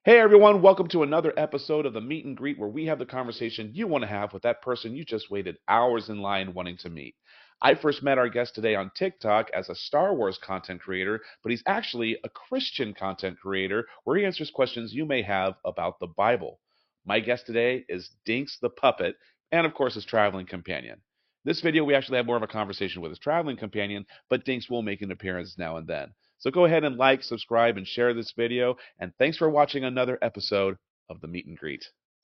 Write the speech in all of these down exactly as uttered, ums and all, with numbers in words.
Hey everyone, welcome to another episode of the Meet and Greet where we have the conversation you want to have with that person you just waited hours in line wanting to meet. I first met our guest today on TikTok as a Star Wars content creator, but he's actually a Christian content creator where he answers questions you may have about the Bible. My guest today is Dinks the Puppet, and of course his traveling companion. This video we actually have more of a conversation with his traveling companion, but Dinks will make an appearance now and then. So go ahead and like, subscribe, and share this video. And thanks for watching another episode of the Meet and Greet.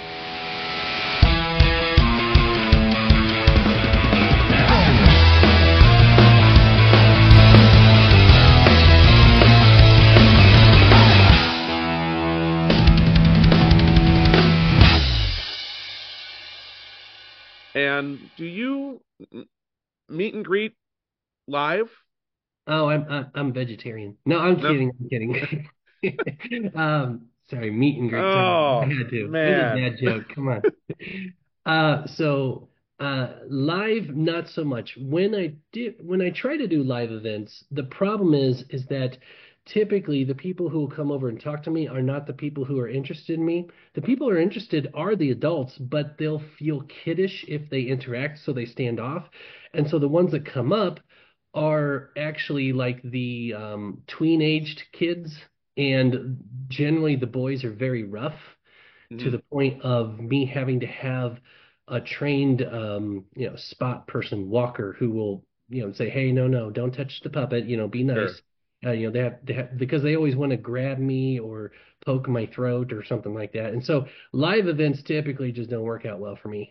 And do you meet and greet live? Oh, I'm I'm, I'm vegetarian. No, I'm No. kidding. I'm kidding. um, sorry, meet and greet. Sorry, I Oh, had to. It was a man. bad joke. Come on. Uh, so uh, live, not so much. When I did, when I try to do live events, the problem is is that typically the people who will come over and talk to me are not the people who are interested in me. The people who are interested are the adults, but they'll feel kiddish if they interact, so they stand off. And so the ones that come up are actually like the um, tween-aged kids, and generally the boys are very rough to Mhm. the point of me having to have a trained, um, you know, spot person walker who will, you know, say, "Hey, no, no, don't touch the puppet. You know, be Sure. nice." Uh, you know, they have, they have because they always want to grab me or poke my throat or something like that. And so live events typically just don't work out well for me.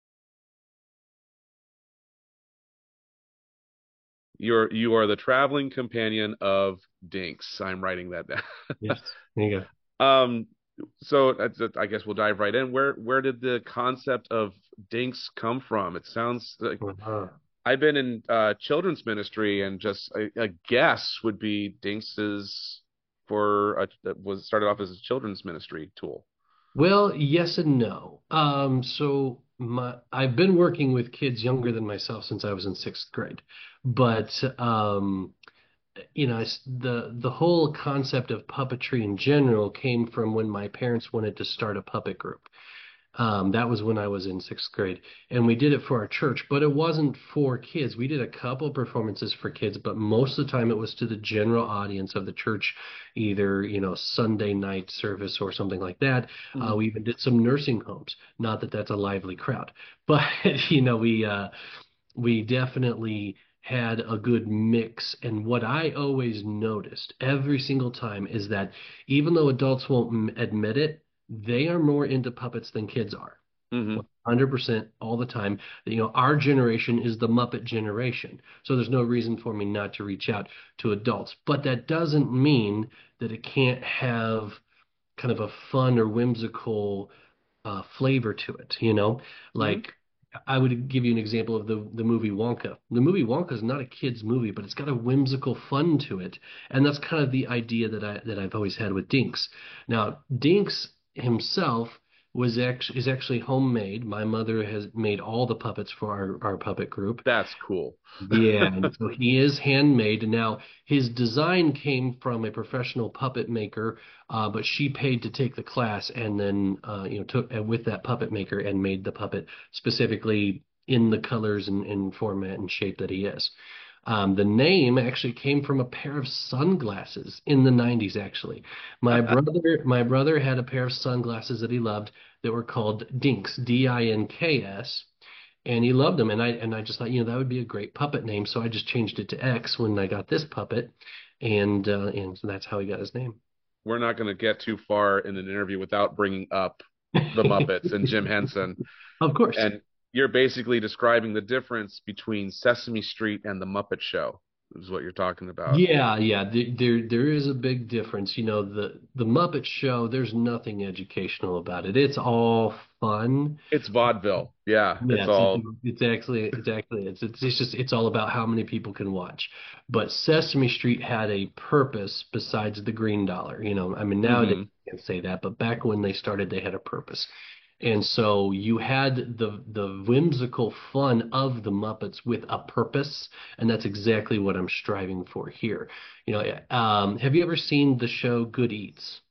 You're you are the traveling companion of Dinks. I'm writing that down. Yes. There you Um, so that's- I guess we'll dive right in. Where where did the concept of Dinks come from? It sounds like go. Uh-huh. I've been in uh, children's ministry, and just a, a guess would be Dinks's for a, that was started off as a children's ministry tool. Well, yes and no. Um, so my I've been working with kids younger than myself since I was in sixth grade, but um, you know, it's the the whole concept of puppetry in general came from when my parents wanted to start a puppet group. Um, that was when I was in sixth grade, and we did it for our church, but it wasn't for kids. We did a couple performances for kids, but most of the time it was to the general audience of the church, either, you know, Sunday night service or something like that. Uh, Mhm. we even did some nursing homes. Not that that's a lively crowd, but you know, we uh, we definitely had a good mix. And what I always noticed every single time is that even though adults won't m- admit it, they are more into puppets than kids are. Mhm. one hundred percent all the time. You know, our generation is the Muppet generation. So there's no reason for me not to reach out to adults. But that doesn't mean that it can't have kind of a fun or whimsical uh, flavor to it, you know? Mhm. Like I would give you an example of the the movie Wonka. The movie Wonka is not a kid's movie, but it's got a whimsical fun to it, and that's kind of the idea that I that I've always had with Dinks. Now, Dinks himself was actually is actually homemade. My mother has made all the puppets for our our puppet group. That's cool. Yeah, and so he is handmade. Now, his design came from a professional puppet maker, uh, but she paid to take the class and then, uh, you know, took uh, with that puppet maker and made the puppet specifically in the colors and, and format and shape that he is. Um, the name actually came from a pair of sunglasses in the nineties, actually. My brother, my brother had a pair of sunglasses that he loved that were called Dinks, D I N K S, and he loved them. And I and I just thought, you know, that would be a great puppet name. So I just changed it to X when I got this puppet, and uh, and so that's how he got his name. We're not going to get too far in an interview without bringing up the Muppets and Jim Henson. Of course. And you're basically describing the difference between Sesame Street and the Muppet Show, is what you're talking about. Yeah, yeah. There, there there is a big difference. You know, the the Muppet Show, there's nothing educational about it. It's all fun. It's vaudeville. Yeah, it's Yes, it's all. it's actually it's actually it's it's it's just it's all about how many people can watch. But Sesame Street had a purpose besides the green dollar. You know, I mean nowadays Hmm. you can say that, but back when they started, they had a purpose. And so you had the the whimsical fun of the Muppets with a purpose, and that's exactly what I'm striving for here. You know, um, have you ever seen the show Good Eats?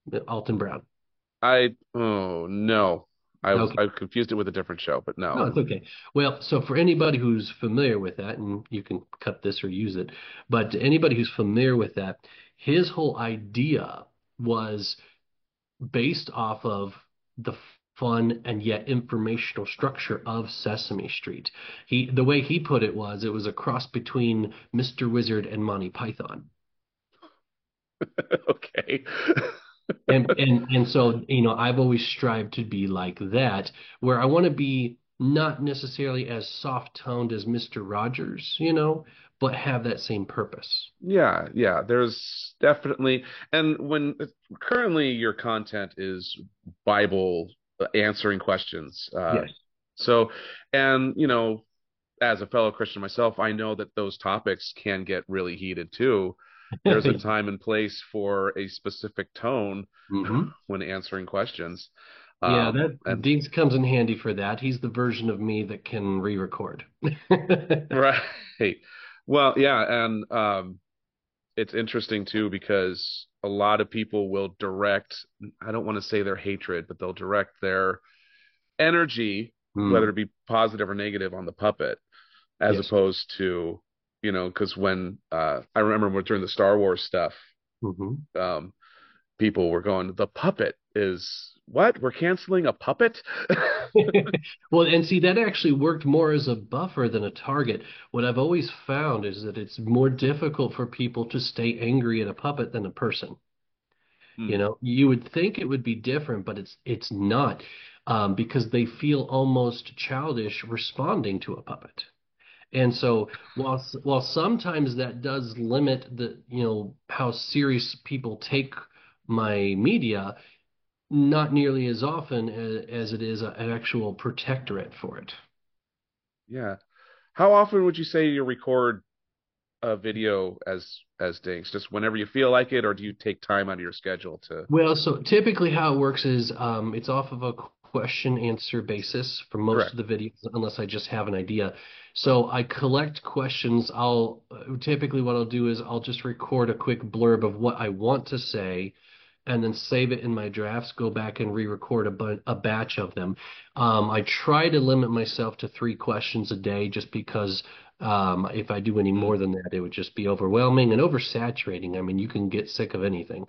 Alton Brown. I oh no, I was Okay. I confused it with a different show, but No, no. it's okay. Well, so for anybody who's familiar with that, and you can cut this or use it, but anybody who's familiar with that, his whole idea was based off of the fun and yet informational structure of Sesame Street. He, the way he put it was, it was a cross between Mister Wizard and Monty Python. Okay. And and and so, you know, I've always strived to be like that, where I want to be not necessarily as soft-toned as Mister Rogers, you know, but have that same purpose. Yeah, yeah, there's definitely, and when currently your content is Bible uh, answering questions. Uh, Yes. so, and you know, as a fellow Christian myself, I know that those topics can get really heated too. There's a time and place for a specific tone hmm when answering questions. Yeah, Um, that and Dinks comes in handy for that. He's the version of me that can re-record. right. Well, yeah, and um, it's interesting too because a lot of people will direct, I don't want to say their hatred, but they'll direct their energy, whether Hmm. it be positive or negative, on the puppet, as Yes. opposed to, you know, because when uh, I remember when during the Star Wars stuff, hmm um, people were going, the puppet is what? We're canceling a puppet? Well, and see, that actually worked more as a buffer than a target. What I've always found is that it's more difficult for people to stay angry at a puppet than a person. You Hmm. know, you would think it would be different, but it's it's not, um, because they feel almost childish responding to a puppet. And so while while sometimes that does limit the, you know, how serious people take my media, not nearly as often as, as it is a, an actual protectorate for it. Yeah. How often would you say you record a video as as Dinks? Just whenever you feel like it, or do you take time out of your schedule to? Well, so typically how it works is, um, it's off of a question answer basis for most of Correct. the videos, unless I just have an idea. So I collect questions. I'll uh, typically what I'll do is I'll just record a quick blurb of what I want to say, and then save it in my drafts. Go back and re-record a, bu a batch of them. Um, I try to limit myself to three questions a day, just because um, if I do any more Mm. than that, it would just be overwhelming and oversaturating. I mean, you can get sick of anything.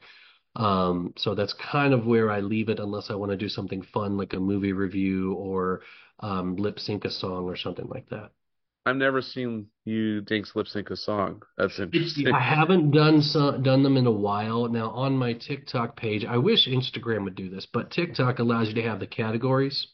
Um, so that's kind of where I leave it, unless I want to do something fun like a movie review or um, lip sync a song or something like that. I've never seen you Dinks lip sync a song. That's It's interesting. I haven't done some done them in a while. Now on my TikTok page, I wish Instagram would do this, but TikTok allows you to have the categories.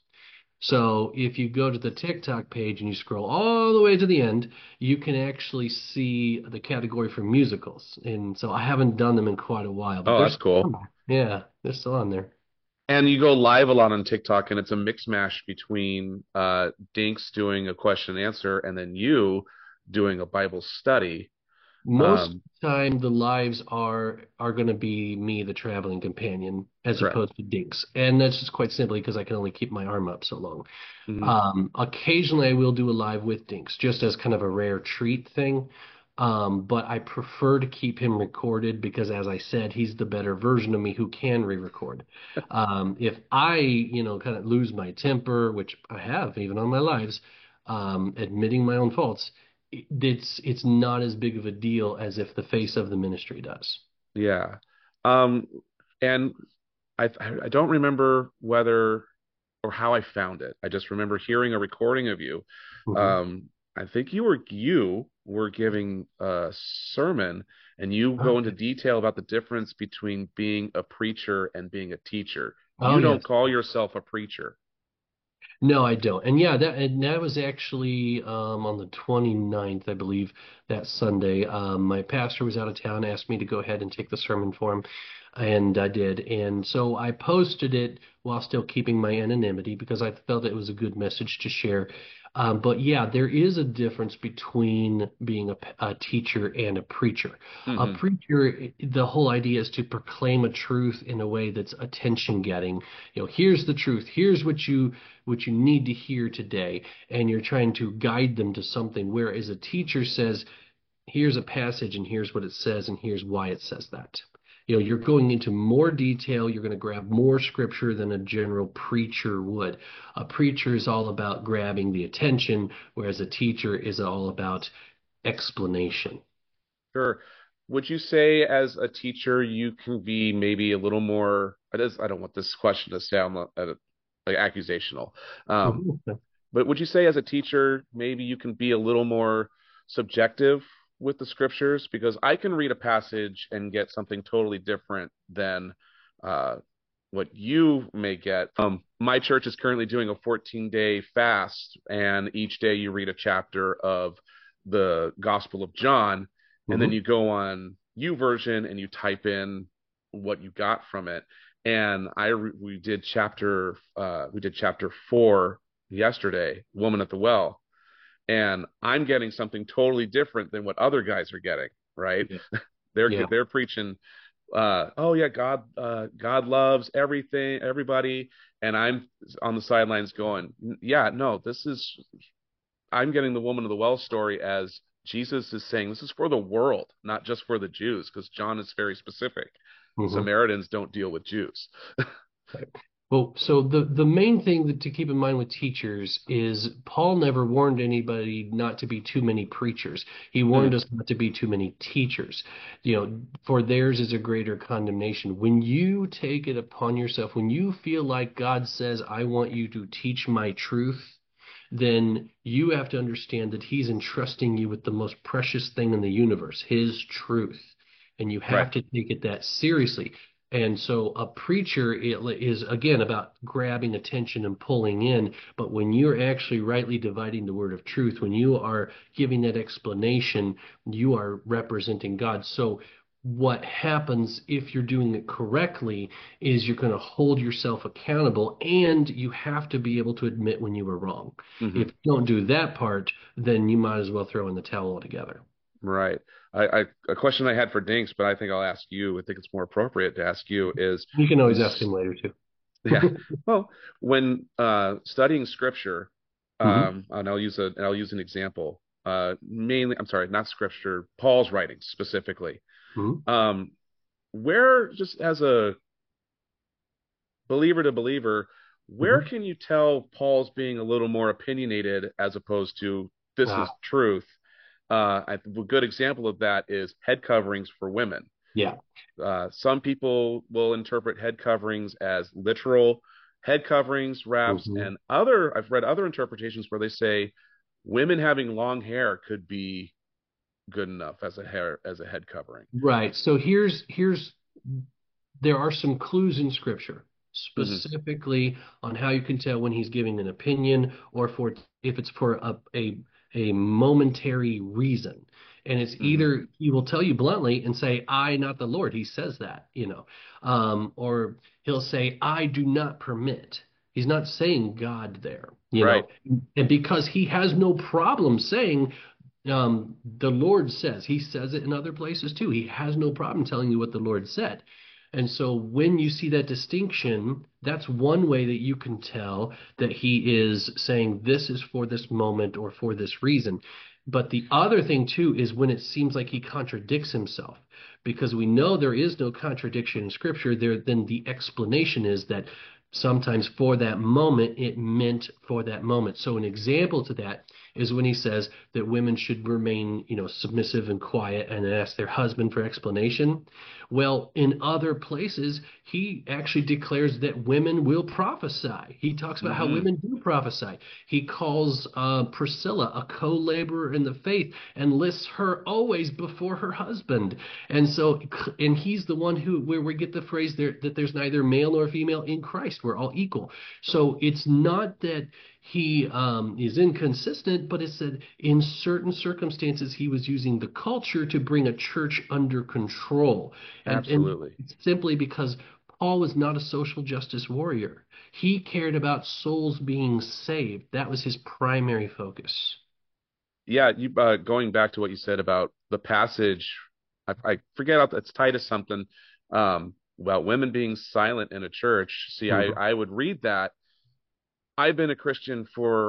So if you go to the TikTok page and you scroll all the way to the end, you can actually see the category for musicals. And so I haven't done them in quite a while, but Oh, they're that's still cool. on there. Yeah, they're still on there. And you go live a lot on TikTok, and it's a mix mash between uh, Dinks doing a question and answer, and then you doing a Bible study. Most Um, of the time, the lives are are going to be me, the traveling companion, as correct. opposed to Dinks, and that's just quite simply because I can only keep my arm up so long. Hmm. Um, occasionally, I will do a live with Dinks, just as kind of a rare treat thing. Um, but I prefer to keep him recorded because, as I said, he's the better version of me who can re-record. Um, if I, you know, kind of lose my temper, which I have even on my lives, um, admitting my own faults, it- it's it's not as big of a deal as if the face of the ministry does. Yeah. Um, and I I don't remember whether or how I found it. I just remember hearing a recording of you. Mhm. Um, I think you were you were giving a sermon, and you go into Okay. detail about the difference between being a preacher and being a teacher. Oh You don't yes. call yourself a preacher. No, I don't. And yeah, that and that was actually um, on the twenty ninth, I believe, that Sunday. Um, my pastor was out of town, asked me to go ahead and take the sermon for him, and I did. And so I posted it while still keeping my anonymity because I felt it was a good message to share. Um, but yeah, there is a difference between being a, p- a teacher and a preacher. A Hmm. preacher, the whole idea is to proclaim a truth in a way that's attention getting. You know, here's the truth. Here's what you what you need to hear today, and you're trying to guide them to something. Whereas a teacher says, here's a passage, and here's what it says, and here's why it says that. You know, you're going into more detail. You're going to grab more scripture than a general preacher would. A preacher is all about grabbing the attention, whereas a teacher is all about explanation. Sure. Would you say as a teacher you can be maybe a little more, I just, I don't want this question to sound li- uh, like accusational. Um, Mhm. but would you say as a teacher maybe you can be a little more subjective with the scriptures? Because I can read a passage and get something totally different than uh, what you may get. Um, my church is currently doing a fourteen day fast, and each day you read a chapter of the Gospel of John, and then Mhm. you go on YouVersion and you type in what you got from it. And I re- we did chapter uh, we did chapter four yesterday, Woman at the Well, and I'm getting something totally different than what other guys are getting, right? Yeah. They're Yeah. they're preaching uh, oh yeah, God, uh, God loves everything, everybody, and I'm on the sidelines going, yeah, no, this is, I'm getting the woman of the well story as Jesus is saying this is for the world, not just for the Jews, because John is very specific. Mhm. Samaritans don't deal with Jews. Well, so the the main thing that to keep in mind with teachers is Paul never warned anybody not to be too many preachers. He warned Hmm, us not to be too many teachers. You know, for theirs is a greater condemnation. When you take it upon yourself, when you feel like God says, "I want you to teach my truth," then you have to understand that he's entrusting you with the most precious thing in the universe, his truth. And you right. have to take it that seriously. And so a preacher is again about grabbing attention and pulling in. But when you're actually rightly dividing the word of truth, when you are giving that explanation, you are representing God. So what happens if you're doing it correctly is you're going to hold yourself accountable and you have to be able to admit when you were wrong. Hmm, If you don't do that part, then you might as well throw in the towel altogether. right. I, I a question I had for Dinks, but I think I'll ask you. I think it's more appropriate to ask you is You can when always ask him later too. yeah. Well, when uh, studying scripture, Hmm. um, and I'll use a, and I'll use an example. Uh, mainly, I'm sorry, not scripture, Paul's writings specifically. Hmm. Um, where, just as a believer to believer, where Hmm. can you tell Paul's being a little more opinionated as opposed to this is Ah, truth? Uh, I, a good example of that is head coverings for women. yeah. Uh, some people will interpret head coverings as literal head coverings, wraps, Hmm. and other, I've read other interpretations where they say women having long hair could be good enough as a hair as a head covering. Right. So here's here's there are some clues in scripture Hmm, specifically on how you can tell when he's giving an opinion or for if it's for a a, a momentary reason. And it's hmm, either he will tell you bluntly and say, I, not the Lord. He says that, you know. Um, or he'll say, I do not permit. He's not saying God there, you right. know. And because he has no problem saying, um, the Lord says, he says it in other places too. He has no problem telling you what the Lord said. And so when you see that distinction, that's one way that you can tell that he is saying this is for this moment or for this reason. But the other thing too is when it seems like he contradicts himself, because we know there is no contradiction in scripture there, then the explanation is that sometimes for that moment it meant for that moment. So an example to that is when he says that women should remain, you know, submissive and quiet and ask their husband for explanation. Well, in other places, he actually declares that women will prophesy. He talks about how Hmm, women do prophesy. He calls uh, Priscilla a co-laborer in the faith and lists her always before her husband. And so, and he's the one who where we get the phrase there that there's neither male nor female in Christ. We're all equal. So it's not that he um, is inconsistent, but it's that in certain circumstances he was using the culture to bring a church under control. And, and absolutely. it's simply because Paul was not a social justice warrior. He cared about souls being saved. That was his primary focus. Yeah, you uh, going back to what you said about the passage, I, I forget out it's Titus something um, about women being silent in a church. See, I Mhm. I would read that. I've been a Christian for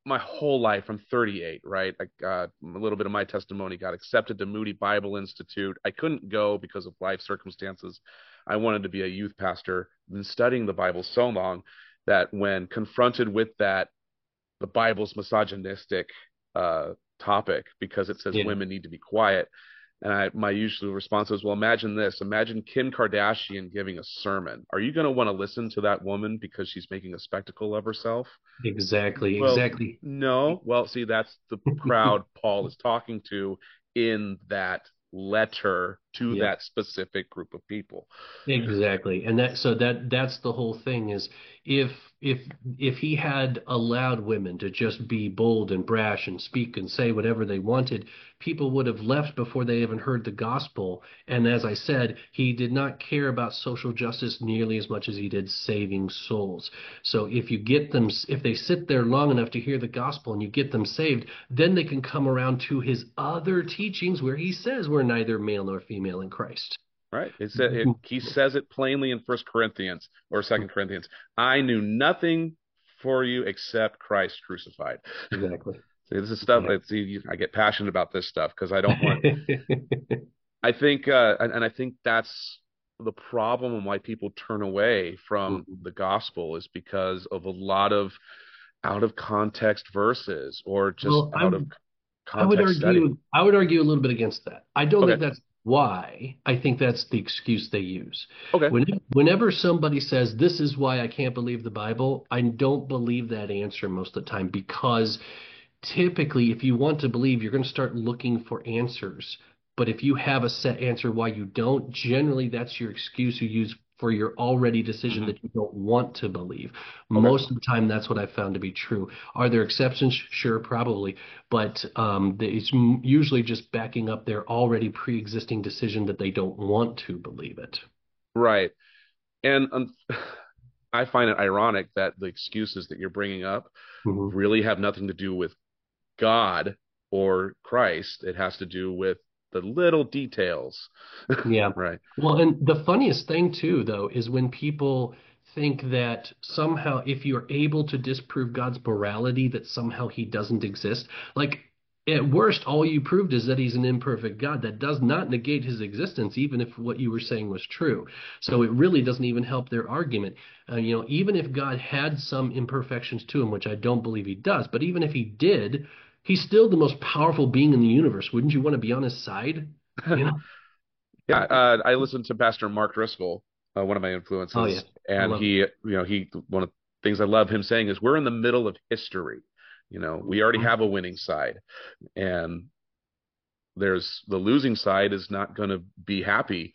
my whole life. I'm thirty-eight, right? I got a little bit of my testimony got accepted to Moody Bible Institute. I couldn't go because of life circumstances. I wanted to be a youth pastor. I've been studying the Bible so long that when confronted with that, the Bible's misogynistic uh, topic, because it says Yeah. women need to be quiet, and I, my usual response is, well, imagine this. Imagine Kim Kardashian giving a sermon. Are you going to want to listen to that woman because she's making a spectacle of herself? Exactly, Well, exactly. no. Well, see, that's the crowd Paul is talking to in that letter to Yep. that specific group of people. Exactly. And that so that that's the whole thing is if if if he had allowed women to just be bold and brash and speak and say whatever they wanted, people would have left before they even heard the gospel. And as I said, he did not care about social justice nearly as much as he did saving souls. So if you get them, if they sit there long enough to hear the gospel and you get them saved, then they can come around to his other teachings where he says we're neither male nor female in Christ. Right. It said it, he says it plainly in First Corinthians or Second Corinthians. I knew nothing for you except Christ crucified. Exactly. See, this is stuff. Yeah. See, I get passionate about this stuff because I don't want. I think, uh, and, and I think that's the problem and why people turn away from the gospel is because of a lot of out of context verses or just Well, I out of I would context study. argue I would argue a little bit against that. I don't Okay. think that's why. I think that's the excuse they use. Okay. When, whenever somebody says this is why I can't believe the Bible, I don't believe that answer most of the time because typically if you want to believe, you're going to start looking for answers. But if you have a set answer why you don't, generally that's your excuse you use for your already decision hmm that you don't want to believe. Okay. Most of the time, that's what I've found to be true. Are there exceptions? Sure, probably. But um, it's m- usually just backing up their already pre-existing decision that they don't want to believe it. Right. And um, I find it ironic that the excuses that you're bringing up Mhm. really have nothing to do with God or Christ. It has to do with the little details. Yeah. Right. Well, and the funniest thing too, though, is when people think that somehow if you're able to disprove God's morality, that somehow he doesn't exist. Like at worst, all you proved is that he's an imperfect God. That does not negate his existence, even if what you were saying was true. So it really doesn't even help their argument. Uh, you know, even if God had some imperfections to him, which I don't believe he does, but even if he did, he's still the most powerful being in the universe. Wouldn't you want to be on his side? You know? Yeah, uh, I listened to Pastor Mark Driscoll, uh, one of my Oh yeah, influences, I and love he, you know, he one of the things I love him saying is we're in the middle of history. You know, we already it. have a winning side, and there's the losing side is not going to be happy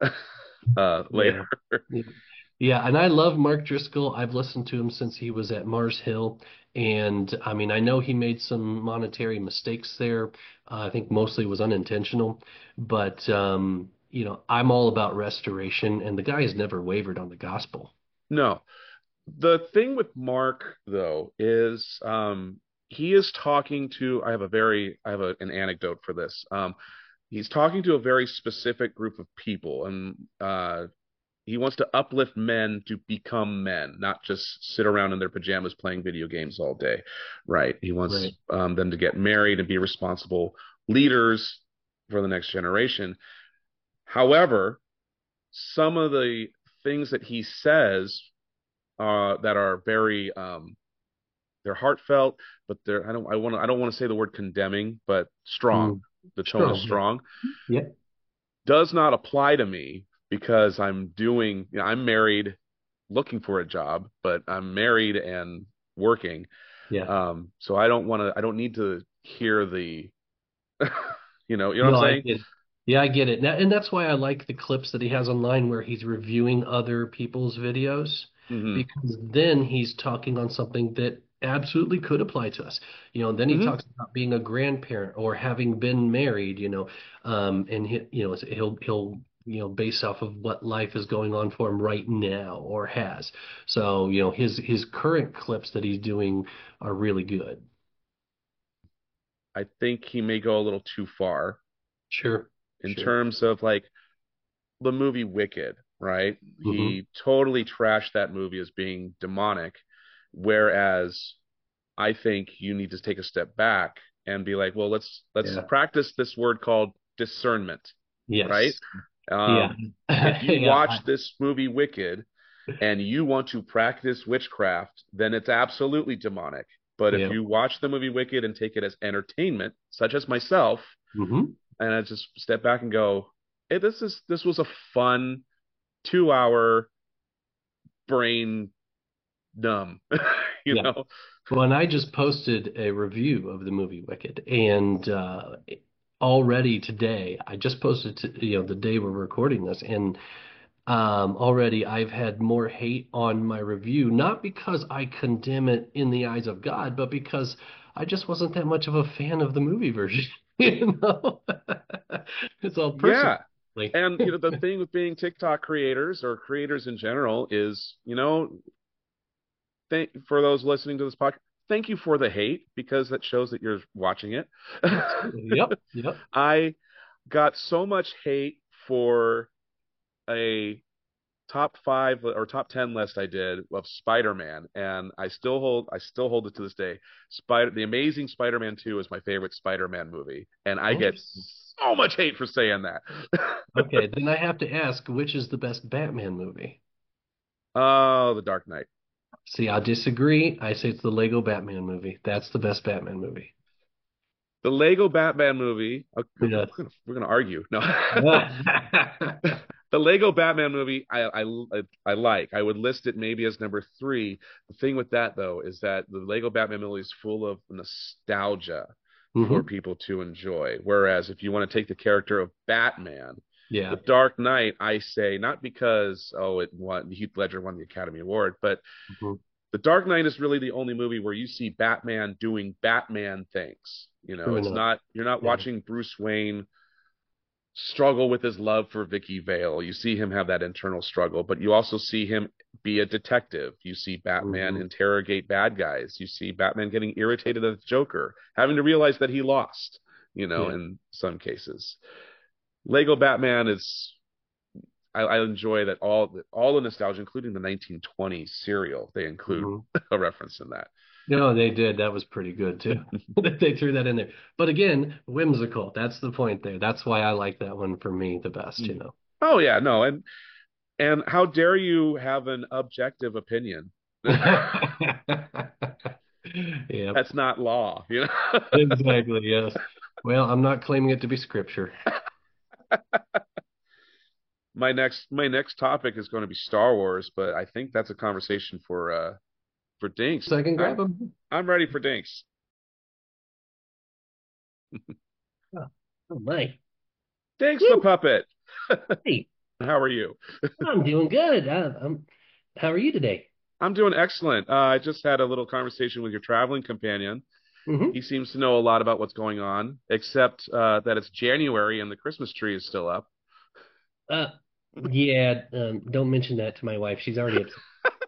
uh, later. Yeah. Yeah. Yeah, and I love Mark Driscoll. I've listened to him since he was at Mars Hill. And I mean, I know he made some monetary mistakes there. Uh, I think mostly was unintentional. But um, you know, I'm all about restoration, and the guy has never wavered on the gospel. No, the thing with Mark though is um, he is talking to. I have a very, I have a, an anecdote for this. Um, he's talking to a very specific group of people, and uh, he wants to uplift men to become men, not just sit around in their pajamas playing video games all day, right? He wants Right. um, them to get married and be responsible leaders for the next generation. However, some of the things that he says uh, that are very um, they're heartfelt, but they're I don't I want to I don't want to say the word condemning, but strong. Mm. The tone is Strong. Yeah. strong. Yeah. Does not apply to me because I'm doing, you know, I'm married looking for a job, but I'm married and working. Yeah. Um, so I don't want to, I don't need to hear the, you know, you know what I'm No, I saying? get it. Yeah, I get it. Now, and that's why I like the clips that he has online where he's reviewing other people's videos hmm because then he's talking on something that absolutely could apply to us. You know, and then he hmm talks about being a grandparent or having been married, you know, um, and he, you know, he'll he'll you know base off of what life is going on for him right now or has. So, you know, his his current clips that he's doing are really good. I think he may go a little too far Sure. in Sure. terms of like the movie Wicked, right? Hmm. He totally trashed that movie as being demonic, whereas I think you need to take a step back and be like, well, let's let's Yeah. practice this word called discernment, right? Yes. Yeah. Um, if you Yeah. watch I, this movie Wicked and you want to practice witchcraft, then it's absolutely demonic. But if yeah. you watch the movie Wicked and take it as entertainment, such as myself, hmm and I just step back and go, hey, this is this was a fun two hour brain numb, you Yeah. know? Well, and I just posted a review of the movie Wicked, and uh, already today, I just posted to, you know, the day we're recording this, and um, already I've had more hate on my review, not because I condemn it in the eyes of God, but because I just wasn't that much of a fan of the movie version. You know, it's all personal. Yeah. And you know, the thing with being TikTok creators or creators in general is, you know, thank for those listening to this podcast, thank you for the hate because that shows that you're watching it. Absolutely. Yep. Yep. I got so much hate for a top five or top ten list I did of Spider-Man, and I still hold I still hold it to this day. Spider The Amazing Spider-Man two is my favorite Spider-Man movie, and I get Interesting. so much hate for saying that. Okay, then I have to ask, which is the best Batman movie? Oh, The Dark Knight. See, I disagree. I say it's the Lego Batman movie. That's the best Batman movie. The Lego Batman movie. Okay, we're Yes. gonna we're gonna argue. No. The Lego Batman movie, I, I I like. I would list it maybe as number three. The thing with that though is that the Lego Batman movie is full of nostalgia for hmm people to enjoy. Whereas if you want to take the character of Batman, The Yeah. Dark Knight, I say not because oh it won Heath Ledger won the Academy Award, but hmm The Dark Knight is really the only movie where you see Batman doing Batman things. You know, True it's enough. not you're not Yeah. watching Bruce Wayne struggle with his love for Vicky Vale. You see him have that internal struggle, but you also see him be a detective. You see Batman hmm interrogate bad guys. You see Batman getting irritated at the Joker, having to realize that he lost, you know, Yeah. in some cases. Lego Batman is I, I enjoy that all all the nostalgia, including the nineteen twenties serial, they include hmm a reference in that. No, they did. That was pretty good too. That they threw that in there. But again, whimsical. That's the point there. That's why I like that one for me the best, you know. Oh yeah, no, and and how dare you have an objective opinion? Yep. That's not law, you know. Exactly, yes. Well, I'm not claiming it to be scripture. my next my next topic is going to be Star Wars, but I think that's a conversation for uh for Dinks. So I can grab I'm them. I'm ready for Dinks. Oh, oh my. Dinks the Woo! puppet. Hey, How are you? I'm doing good. Uh, I'm, how are you today? I'm doing excellent. Uh, I just had a little conversation with your traveling companion. hmm He seems to know a lot about what's going on, except uh, that it's January and the Christmas tree is still up. Uh, yeah, um, don't mention that to my wife. She's already upset.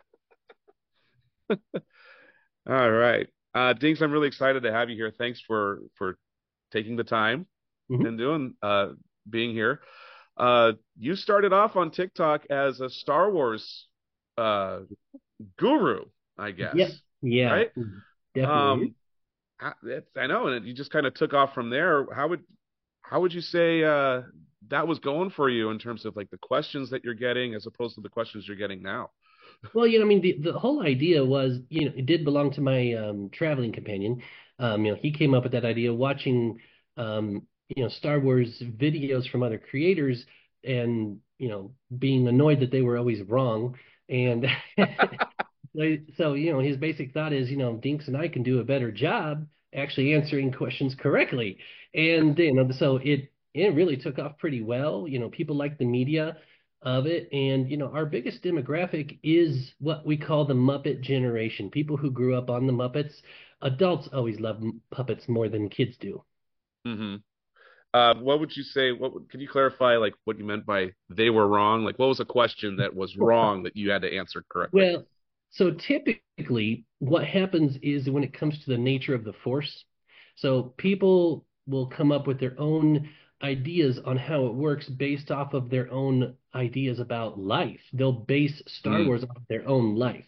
All right. Uh, Dinks, I'm really excited to have you here. Thanks for for taking the time hmm and doing uh being here. Uh, you started off on TikTok as a Star Wars uh guru, I Yep. guess, Yeah, right? definitely. Um, I, it's, I know, and you just kind of took off from there. How would how would you say uh that was going for you in terms of like the questions that you're getting as opposed to the questions you're getting now? Well, you know, I mean, the, the whole idea was, you know, it did belong to my um, traveling companion. Um, you know, he came up with that idea watching, um, you know, Star Wars videos from other creators and, you know, being annoyed that they were always wrong. And so, so, you know, his basic thought is, you know, Dinks and I can do a better job actually answering questions correctly. And, you know, so it, it really took off pretty well. You know, people like the media of it. And, you know, our biggest demographic is what we call the Muppet generation, people who grew up on the Muppets. Adults always love m- puppets more than kids do. hmm Uh, what would you say? What would, can you clarify like what you meant by they were wrong? Like what was a question that was wrong that you had to answer correctly? Well, so typically what happens is when it comes to the nature of the Force, so people will come up with their own ideas on how it works based off of their own ideas about life. They'll base Star Mm, Wars off their own life.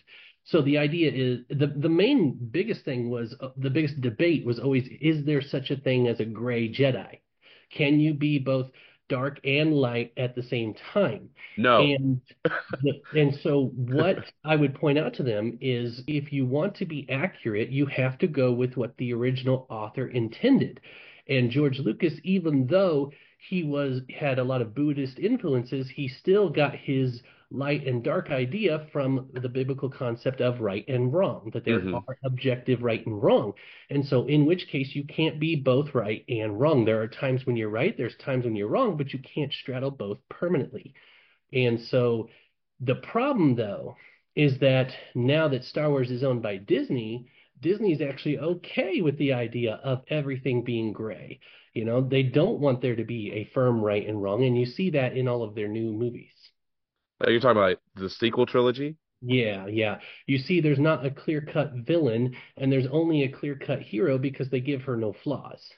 So the idea is the the main biggest thing was uh, the biggest debate was always, is there such a thing as a gray Jedi? Can you be both dark and light at the same time? No. And the, and so what I would point out to them is, if you want to be accurate, you have to go with what the original author intended. And George Lucas, even though he was had a lot of Buddhist influences, he still got his light and dark idea from the biblical concept of right and wrong, that there Hmm. are objective right and wrong. And so, in which case, you can't be both right and wrong. There are times when you're right, there's times when you're wrong, but you can't straddle both permanently. And so, the problem, though, is that now that Star Wars is owned by Disney, Disney's actually okay with the idea of everything being gray. You know, they don't want there to be a firm right and wrong, and you see that in all of their new movies. You're talking about the sequel trilogy? Yeah, yeah. You see, there's not a clear-cut villain, and there's only a clear-cut hero because they give her no flaws.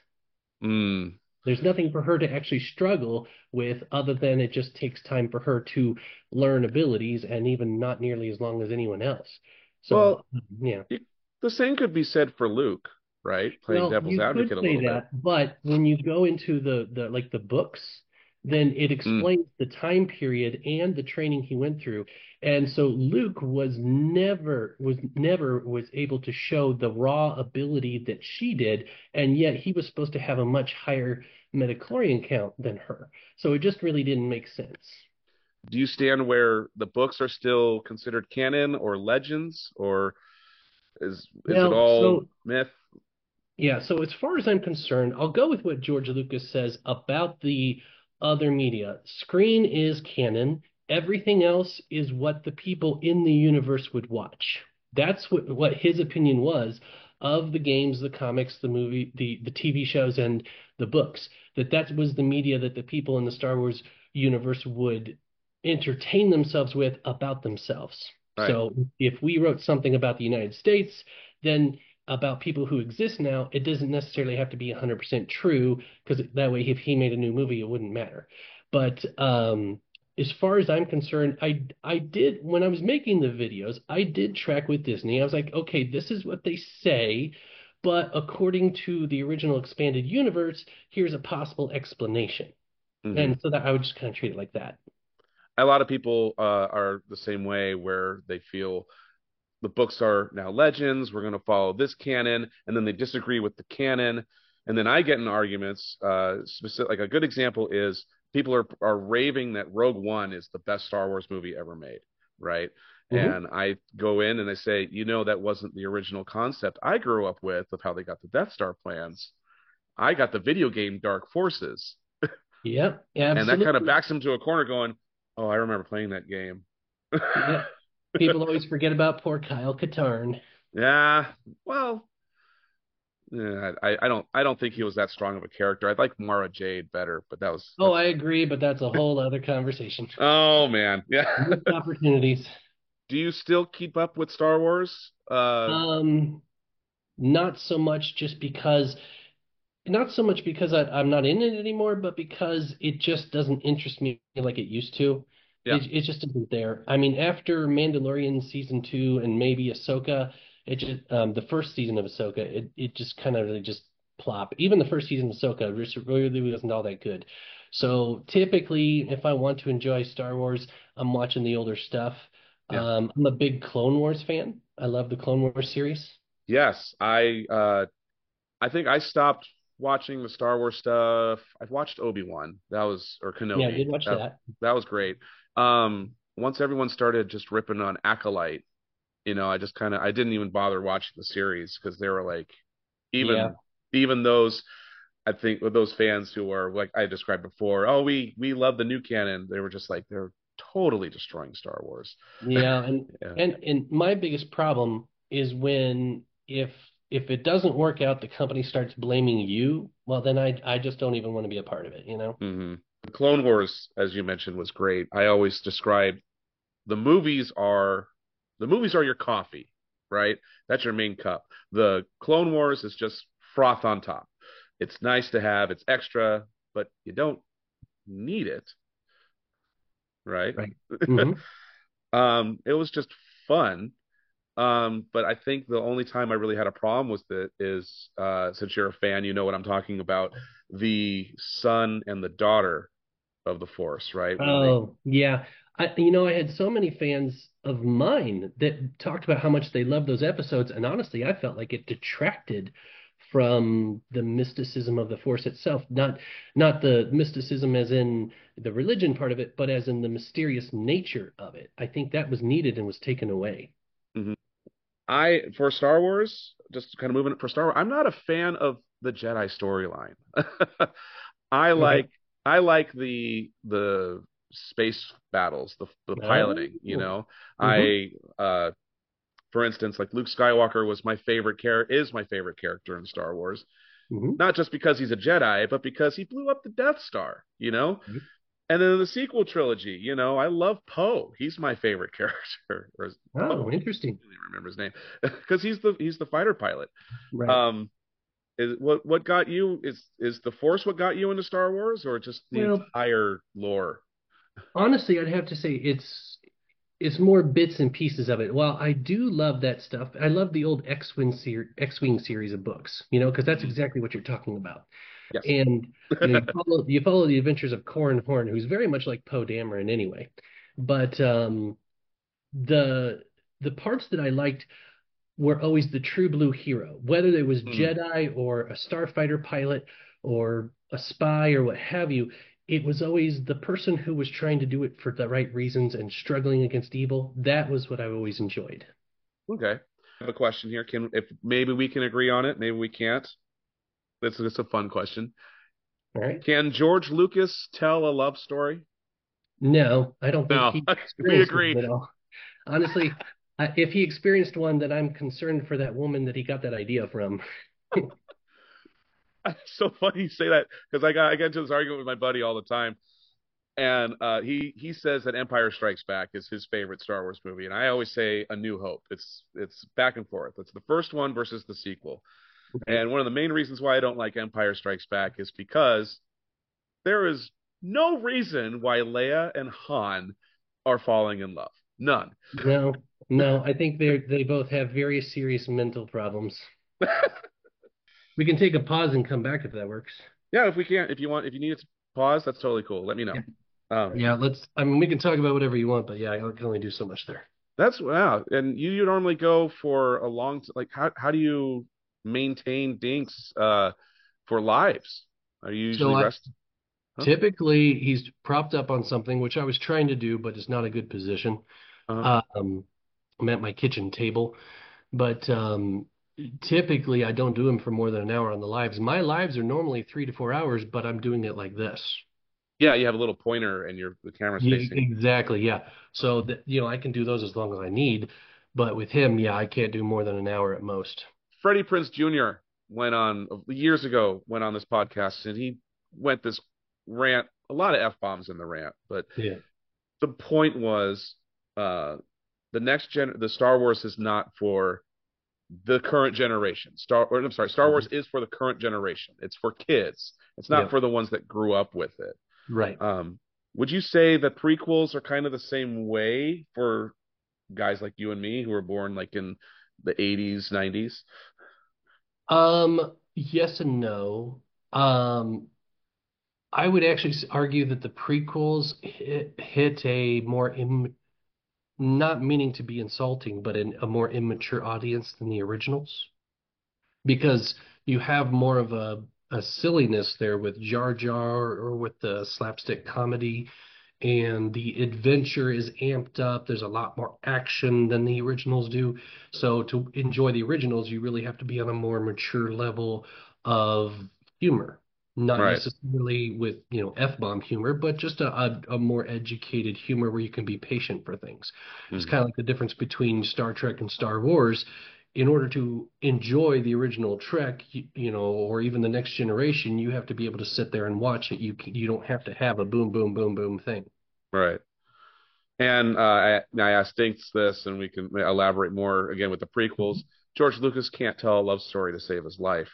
Mm. There's nothing for her to actually struggle with other than it just takes time for her to learn abilities, and even not nearly as long as anyone else. So, Well, yeah. you, the same could be said for Luke, right? Playing Well, devil's you could advocate a say little bit. that, but when you go into the the like the books, then it Mm. explains the time period and the training he went through. And so Luke was never was never was able to show the raw ability that she did, and yet he was supposed to have a much higher midichlorian count than her. So it just really didn't make sense. Do you stand where the books are still considered canon or legends, or is is it Well, all so myth? yeah, so as far as I'm concerned, I'll go with what George Lucas says about the other media. Screen is canon. Everything else is what the people in the universe would watch. That's what, what his opinion was of the games, the comics, the movie, the, the T V shows, and the books. That that was the media that the people in the Star Wars universe would entertain themselves with about themselves. Right. So if we wrote something about the United States, then about people who exist now, it doesn't necessarily have to be one hundred percent true, because that way, if he made a new movie, it wouldn't matter. But um, as far as I'm concerned, I I did when I was making the videos, I did track with Disney. I was like, okay, this is what they say, but according to the original expanded universe, here's a possible explanation. Hmm. And so that I would just kind of treat it like that. A lot of people uh, are the same way, where they feel the books are now legends. We're going to follow this canon, and then they disagree with the canon, and then I get in arguments. Uh, specific, like a good example is people are are raving that Rogue One is the best Star Wars movie ever made, right? Hmm. And I go in and I say, you know, that wasn't the original concept I grew up with of how they got the Death Star plans. I got the video game Dark Forces, Yeah, and that kind of absolutely. backs him to a corner, going, "Oh, I remember playing that game." Yeah. People always forget about poor Kyle Katarn. Yeah, well, yeah, I, I don't I don't think he was that strong of a character. I like Mara Jade better, but that was Oh, that's I agree, but that's a whole other conversation. oh man. Yeah. Missed opportunities. Do you still keep up with Star Wars? Uh Um, Not so much just because, not so much because I, I'm not in it anymore, but because it just doesn't interest me like it used to. yeah. It it just isn't there. I mean, after Mandalorian season two and maybe Ahsoka, it just um the first season of Ahsoka, it it just kind of really just plop. Even the first season of Ahsoka just really wasn't all that good. So typically, if I want to enjoy Star Wars, I'm watching the older stuff. Yeah. Um, I'm a big Clone Wars fan. I love the Clone Wars series. Yes, I uh I think I stopped watching the Star Wars stuff. I've watched Obi-Wan. That was or Yeah, I Kenobi. did watch That that. that was great. Um once everyone started just ripping on Acolyte, you know, I just kind of I didn't even bother watching the series because they were like Yeah. even even those I think with those fans who are like I described before, oh, we we love the new canon. They were just like they're totally destroying Star Wars. Yeah, and Yeah. and and my biggest problem is when if if it doesn't work out, the company starts blaming you. Well, then I I just don't even want to be a part of it, you know? Hmm. Clone Wars, as you mentioned, was great. I always describe the movies are the movies are your coffee, right? That's your main cup. The Clone Wars is just froth on top. It's nice to have, it's extra, but you don't need it, right? Right. Hmm. um, it was just fun. Um, but I think the only time I really had a problem with it is, uh, since you're a fan, you know what I'm talking about, the son and the daughter of the Force, right? When they, Oh, yeah. I, you know, I had so many fans of mine that talked about how much they loved those episodes, and honestly, I felt like it detracted from the mysticism of the Force itself. Not not the mysticism as in the religion part of it, but as in the mysterious nature of it. I think that was needed and was taken away. Mhm. I for Star Wars, just kind of moving it for Star Wars, I'm not a fan of the Jedi storyline. I Okay. like I like the the space battles, the the piloting, you Oh. know. Mm-hmm. I uh for instance, like Luke Skywalker was my favorite character is my favorite character in Star Wars, Mm-hmm. not just because he's a Jedi, but because he blew up the Death Star, you know? And then in the sequel trilogy, you know, I love Poe. He's my favorite character. Or is Poe? Oh, interesting. I can't remember his name because he's the he's the fighter pilot. Right. Um, is what what got you is is the Force what got you into Star Wars, or just the Well, entire lore? honestly, I'd have to say it's it's more bits and pieces of it. While I do love that stuff, I love the old X-Wing ser X-Wing series of books, you know, because that's Mhm. exactly what you're talking about. Yes. And you know, you follow you follow the adventures of Corran Horn, who's very much like Poe Dameron anyway. But um, the the parts that I liked were always the true blue hero, whether it was Mm, Jedi or a starfighter pilot or a spy or what have you. It was always the person who was trying to do it for the right reasons and struggling against evil. That was what I always enjoyed. okay. I have a question here. Can if maybe we can agree on it, maybe we can't. This is a fun question. All right. Can George Lucas tell a love story? No, I don't think No, he we experienced one agree. at all. Honestly, I, if he experienced one, then I'm concerned for that woman that he got that idea from. It's so funny you say that because I got I get into this argument with my buddy all the time, and uh, he he says that Empire Strikes Back is his favorite Star Wars movie, and I always say A New Hope. It's it's back and forth. It's the first one versus the sequel, Right. and one of the main reasons why I don't like Empire Strikes Back is because there is no reason why Leia and Han are falling in love. None. No, no, I think they they both have very serious mental problems. We can take a pause and come back if that works. Yeah, if we can't, if you want, if you need to pause, that's totally cool. Let me know. Yeah. Um, Yeah, let's. I mean, we can talk about whatever you want, but yeah, I can only do so much there. That's wow. And you, you normally go for a long t- like how how do you maintain dinks uh for lives? Are you So usually I rest? Huh? typically he's propped up on something, which I was trying to do, but it's not a good position. Uh-huh. Um, I'm at my kitchen table, but um, typically I don't do them for more than an hour on the lives. My lives are normally three to four hours, but I'm doing it like this. Yeah, you have a little pointer and your the camera's Yeah, facing. exactly. Yeah. So that you know, I can do those as long as I need, but with him, yeah, I can't do more than an hour at most. Freddie Prince Junior went on years ago, went on this podcast and he went this rant, a lot of F bombs in the rant, but Yeah. the point was uh the next gen the Star Wars is not for the current generation. Star or I'm sorry, Star Wars Mhm. is for the current generation. It's for kids. It's not Yep. for the ones that grew up with it. Right. Um, would you say that prequels are kind of the same way for guys like you and me who were born like in the eighties, nineties? Um, yes and no. Um, I would actually s- argue that the prequels hit, hit a more Im not meaning to be insulting, but in a more immature audience than the originals because you have more of a a silliness there with Jar Jar or with the slapstick comedy, and the adventure is amped up. There's a lot more action than the originals do. So to enjoy the originals, you really have to be on a more mature level of humor. Not Right. necessarily with, you know, F-bomb humor, but just a, a, a more educated humor where you can be patient for things. It's Mhm. kind of like the difference between Star Trek and Star Wars. In order to enjoy the original Trek, you, you know, or even the next generation, you have to be able to sit there and watch it. You you don't have to have a boom, boom, boom, boom thing. Right. And uh, I, I asked Dinks this, and we can elaborate more again with the prequels. Mhm. George Lucas can't tell a love story to save his life.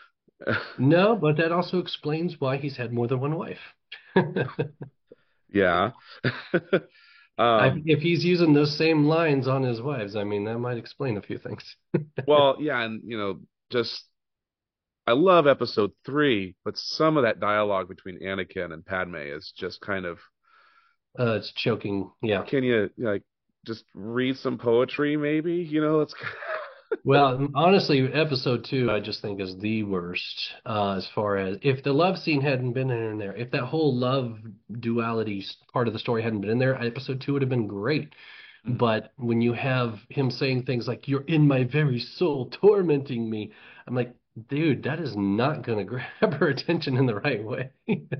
No, but that also explains why he's had more than one wife. Yeah. I, Um, if he's using those same lines on his wives, I mean, that might explain a few things. well, yeah, and you know, just I love episode three, but some of that dialogue between Anakin and Padme is just kind of, Uh, it's choking. Yeah. can you like just read some poetry, maybe? You know, it's Well, honestly, episode two, I just think is the worst, uh, as far as if the love scene hadn't been in there, if that whole love duality s- part of the story hadn't been in there, episode two would have been great. Mhm. But when you have him saying things like, "You're in my very soul, tormenting me," I'm like, dude, that is not going to grab her attention in the right way.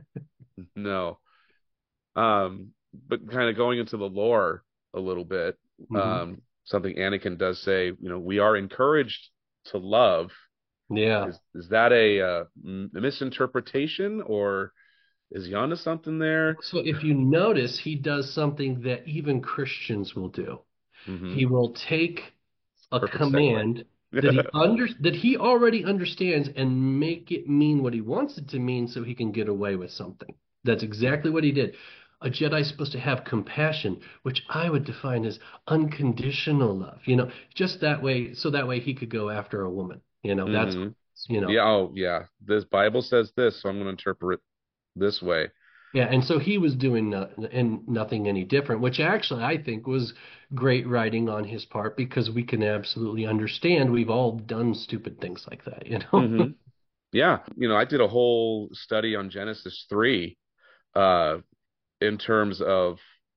No. Um, but kind of going into the lore a little bit, hmm um, something Anakin does say, you know, we are encouraged to love. Yeah. Is is that a, uh, m- misinterpretation, or is he onto something there? So if you notice, he does something that even Christians will do. Hmm. He will take a Perfect segue. command that he under that he already understands and make it mean what he wants it to mean so he can get away with something. That's exactly what he did. A Jedi is supposed to have compassion, which I would define as unconditional love. You know, just that way, so that way he could go after a woman. You know, that's Hmm. you know. Yeah. Oh, yeah. This Bible says this, so I'm going to interpret it this way. Yeah, and so he was doing no, and nothing any different, which actually I think was great writing on his part because we can absolutely understand we've all done stupid things like that, you know? Hmm. Yeah. You know, I did a whole study on Genesis three, uh, in terms of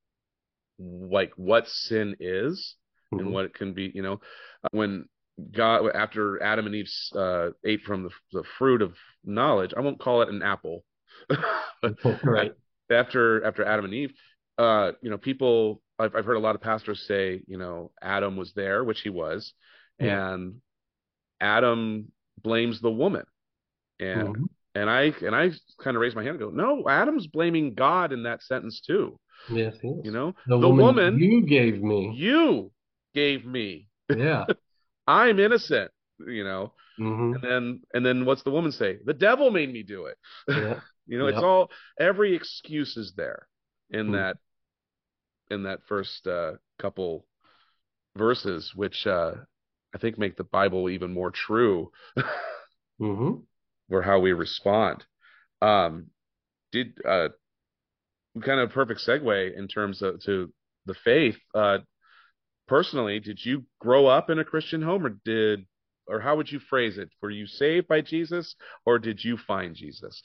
like what sin is and Mhm. what it can be. You know, uh, when God, after Adam and Eve uh, ate from the, the fruit of knowledge, I won't call it an apple. Right. after after Adam and Eve, uh, you know, people. I've, I've heard a lot of pastors say, you know, Adam was there, which he was, Yeah. and Adam blames the woman, and hmm and I and I kind of raised my hand and go, no, Adam's blaming God in that sentence too. Yes, You yes. know, The the woman woman you gave me. you gave me. Yeah. I'm innocent, you know. And hmm then and then what's the woman say? The devil made me do it. Yeah. You know, it's Yep. all every excuse is there in Mm-hmm. that in that first uh, couple verses, which uh, I think make the Bible even more true Mm-hmm. for how we respond. Um, did uh, kind of perfect segue in terms of to the faith. Uh, personally, did you grow up in a Christian home, or did, or how would you phrase it? Were you saved by Jesus, or did you find Jesus?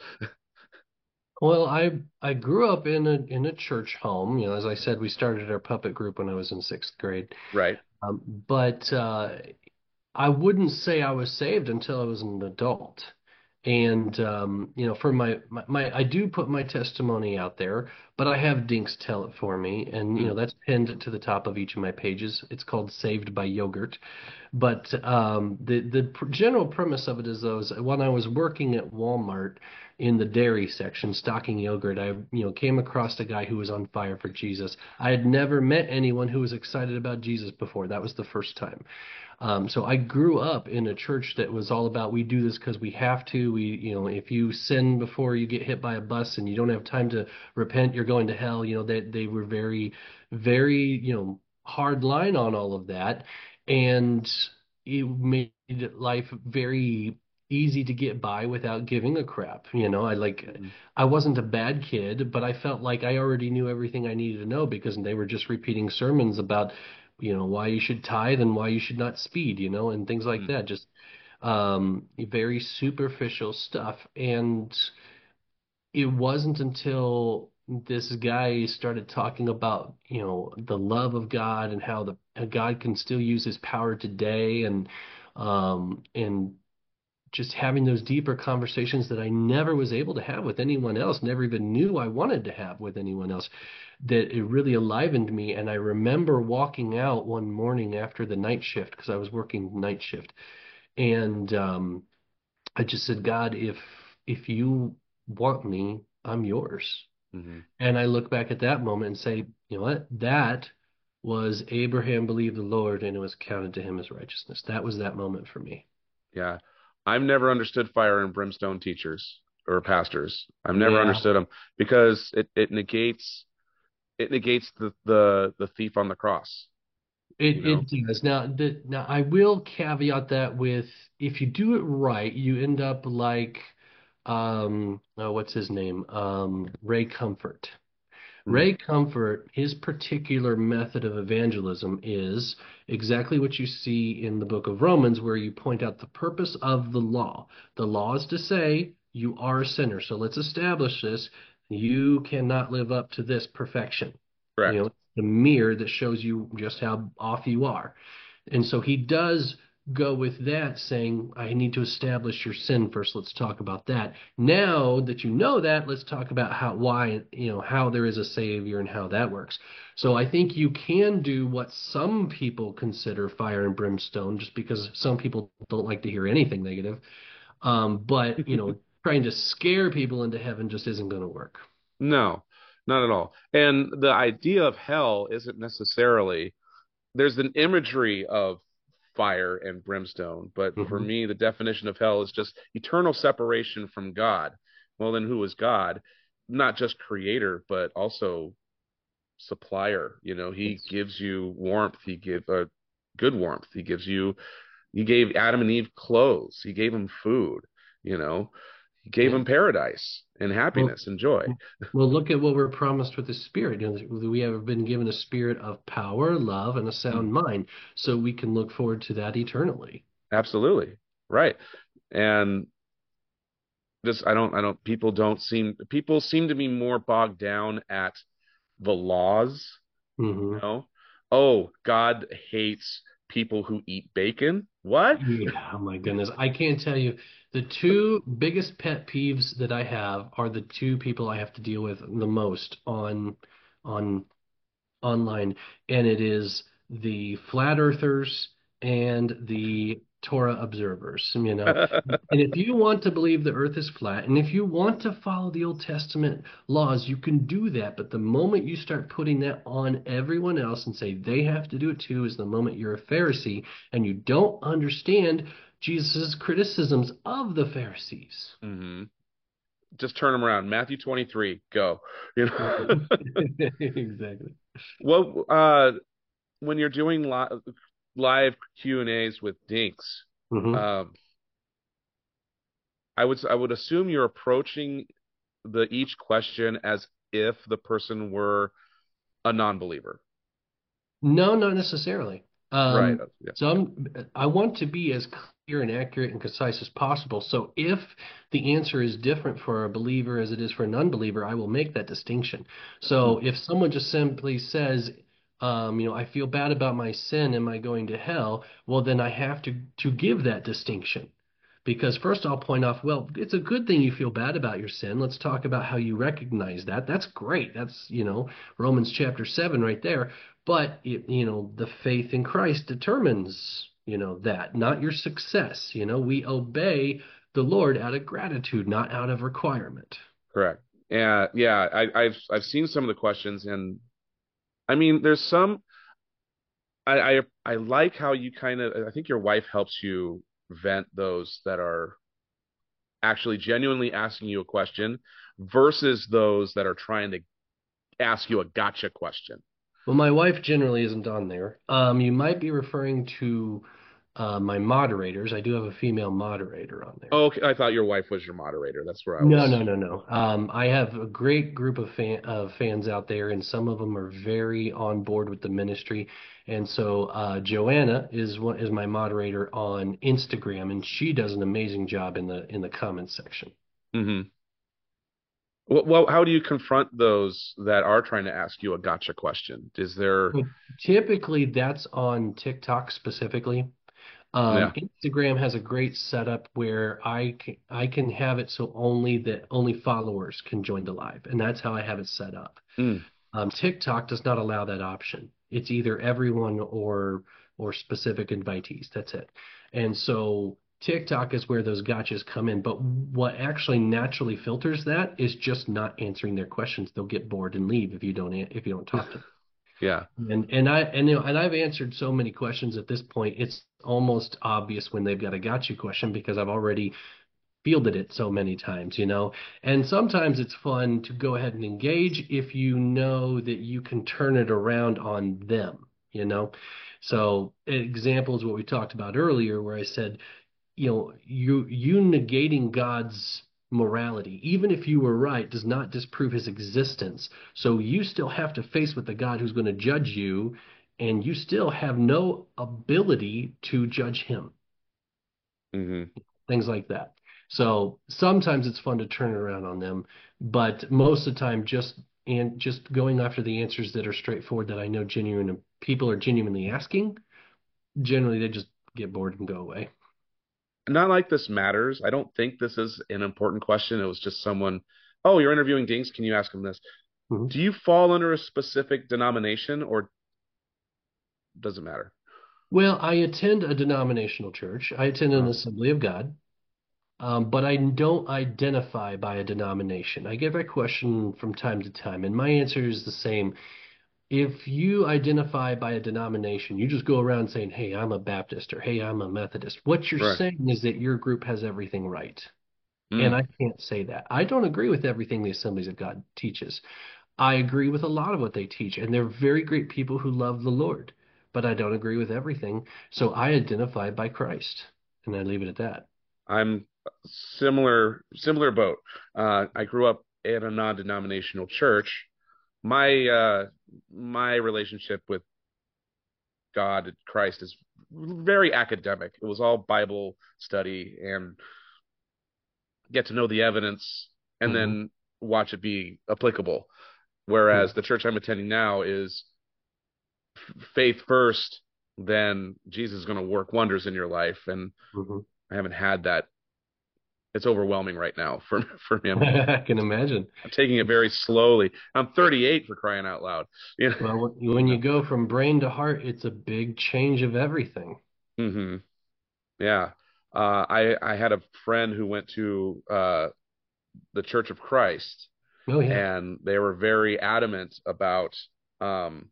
Well, I I grew up in a in a church home. You know, as I said, we started our puppet group when I was in sixth grade. Right. Um, but uh, I wouldn't say I was saved until I was an adult. And um, you know, for my, my my I do put my testimony out there, but I have Dinks tell it for me, and you Hmm. know that's pinned to the top of each of my pages. It's called Saved by Yogurt. But um, the the pr- general premise of it is those when I was working at Walmart in the dairy section stocking yogurt, I you know came across a guy who was on fire for Jesus. I had never met anyone who was excited about Jesus before. That was the first time. Um, so I grew up in a church that was all about we do this because we have to. We, you know, if you sin before you get hit by a bus and you don't have time to repent, you're going to hell. You know, they they were very, very, you know, hard line on all of that, and it made life very easy to get by without giving a crap. You know, I like Hmm. I wasn't a bad kid, but I felt like I already knew everything I needed to know because they were just repeating sermons about you know, why you should tithe and why you should not speed, you know, and things like Hmm. that. Just um, very superficial stuff. And it wasn't until this guy started talking about, you know, the love of God and how the how God can still use his power today and um and just having those deeper conversations that I never was able to have with anyone else, never even knew I wanted to have with anyone else, that it really enlivened me. And I remember walking out one morning after the night shift because I was working night shift, and um, I just said, God, if if you want me, I'm yours. Hmm. And I look back at that moment and say, you know what? That was Abraham believed the Lord and it was counted to him as righteousness. That was that moment for me. Yeah. I've never understood fire and brimstone teachers or pastors. I've never Yeah. understood them because it, it negates. it negates the the the thief on the cross, you It know. it does. Now the now I will caveat that with if you do it right, you end up like um oh, what's his name? Um Ray Comfort. Mm. Ray Comfort, his particular method of evangelism is exactly what you see in the book of Romans, where you point out the purpose of the law. The law is to say you are a sinner. So let's establish this. You cannot live up to this perfection. You Correct. know, the mirror that shows you just how off you are. And so he does go with that, saying, I need to establish your sin first. Let's talk about that. Now that you know that, let's talk about how, why, you know, how there is a savior and how that works. So I think you can do what some people consider fire and brimstone, just because some people don't like to hear anything negative. Um, but, you know, trying to scare people into heaven just isn't going to work. No, not at all. And the idea of hell isn't necessarily, there's an imagery of fire and brimstone, but for Hmm. me, the definition of hell is just eternal separation from God. Well, then who is God? Not just creator, but also supplier. You know, he Yes. gives you warmth. He gives uh, good warmth. He gives you, he gave Adam and Eve clothes. He gave them food. You know, he gave Yeah. them paradise and Well, happiness and joy. well, look at what we're promised with the Spirit. You know, we have been given a spirit of power, love, and a Mm, sound mind, so we can look forward to that eternally. absolutely. Right. And just I don't I don't people don't seem people seem to be more bogged down at the laws, you Hmm. know. Oh, God hates people who eat bacon. What? Yeah, oh my goodness. I can't tell you the two biggest pet peeves that I have are the two people I have to deal with the most on on online, and it is the flat earthers and the Torah observers. You know, and if you want to believe the earth is flat, and if you want to follow the Old Testament laws, you can do that. But the moment you start putting that on everyone else and say they have to do it too, is the moment you're a Pharisee and you don't understand Jesus' criticisms of the Pharisees. hmm Just turn them around. Matthew twenty-three, go. You know. Exactly. Well, uh, when you're doing li live Q and A's with Dinks, Hmm. um, I would I would assume you're approaching the each question as if the person were a non-believer. No, not necessarily. Right. Um, uh, Yeah. so I'm, I want to be as clear and accurate and concise as possible. So if the answer is different for a believer as it is for an unbeliever, I will make that distinction. Mm, So if someone just simply says, um, you know, I feel bad about my sin, am I going to hell? Well, then I have to to give that distinction. Because first I'll point off, well, it's a good thing you feel bad about your sin. Let's talk about how you recognize that. That's great. That's, you know, Romans chapter seven right there. But it, you know, the faith in Christ determines, you know, that, not your success. You know, we obey the Lord out of gratitude, not out of requirement. correct. Yeah, yeah. I, I've I've seen some of the questions, and I mean, there's some. I I, I like how you kind of. I think your wife helps you vent those that are actually genuinely asking you a question versus those that are trying to ask you a gotcha question. Well, my wife generally isn't on there. Um, you might be referring to uh, my moderators. I do have a female moderator on there. Oh, okay, I thought your wife was your moderator. That's where I No, was. no, no, no. Um, I have a great group of fan of fans out there, and some of them are very on board with the ministry. And so uh, Joanna is one is my moderator on Instagram, and she does an amazing job in the in the comments section. Hmm. Well, well, how do you confront those that are trying to ask you a gotcha question? Is there, But typically, that's on TikTok specifically. Um, yeah. Instagram has a great setup where I can, I can have it so only that only followers can join the live, and that's how I have it set up. Mm, Um, TikTok does not allow that option. It's either everyone or or specific invitees. That's it. And so TikTok is where those gotchas come in. But what actually naturally filters that is just not answering their questions. They'll get bored and leave if you don't if you don't talk to them. yeah. And and I and you know, and I've answered so many questions at this point. It's almost obvious when they've got a gotcha question because I've already fielded it so many times, you know. And sometimes it's fun to go ahead and engage if you know that you can turn it around on them, you know. So examples what we talked about earlier, where I said, you know, you you negating God's morality, even if you were right, does not disprove his existence. So you still have to face with the God who's going to judge you, and you still have no ability to judge him. Hmm. Things like that. So sometimes it's fun to turn it around on them, but most of the time, just and just going after the answers that are straightforward that I know genuine people are genuinely asking, generally they just get bored and go away. Not like this matters. I don't think this is an important question. It was just someone, oh, you're interviewing Dinks. Can you ask him this? Mhm. Do you fall under a specific denomination or does it matter? Well, I attend a denominational church. I attend an Uh, Assembly of God, um, but I don't identify by a denomination. I get that question from time to time, and my answer is the same. If you identify by a denomination, you just go around saying, "Hey, I'm a Baptist," or "Hey, I'm a Methodist." What you're right. saying is that your group has everything right. And Mm, I can't say that. I don't agree with everything the Assemblies of God teaches. I agree with a lot of what they teach, and they're very great people who love the Lord. But I don't agree with everything. So I identify by Christ, and I leave it at that. I'm similar, similar boat. Uh, I grew up in a non-denominational church. My uh, my relationship with God and Christ is very academic. It was all Bible study and get to know the evidence and Hmm. then watch it be applicable. Yeah. Whereas the church I'm attending now is faith first, then Jesus is going to work wonders in your life. And Hmm. I haven't had that. It's overwhelming right now for for me. I'm, I can imagine. I'm taking it very slowly. I'm thirty-eight for crying out loud. You know, Well, when you when you know. go from brain to heart, it's a big change of everything. Hmm. Yeah. Uh, I I had a friend who went to uh, the Church of Christ, Oh, yeah. and they were very adamant about um,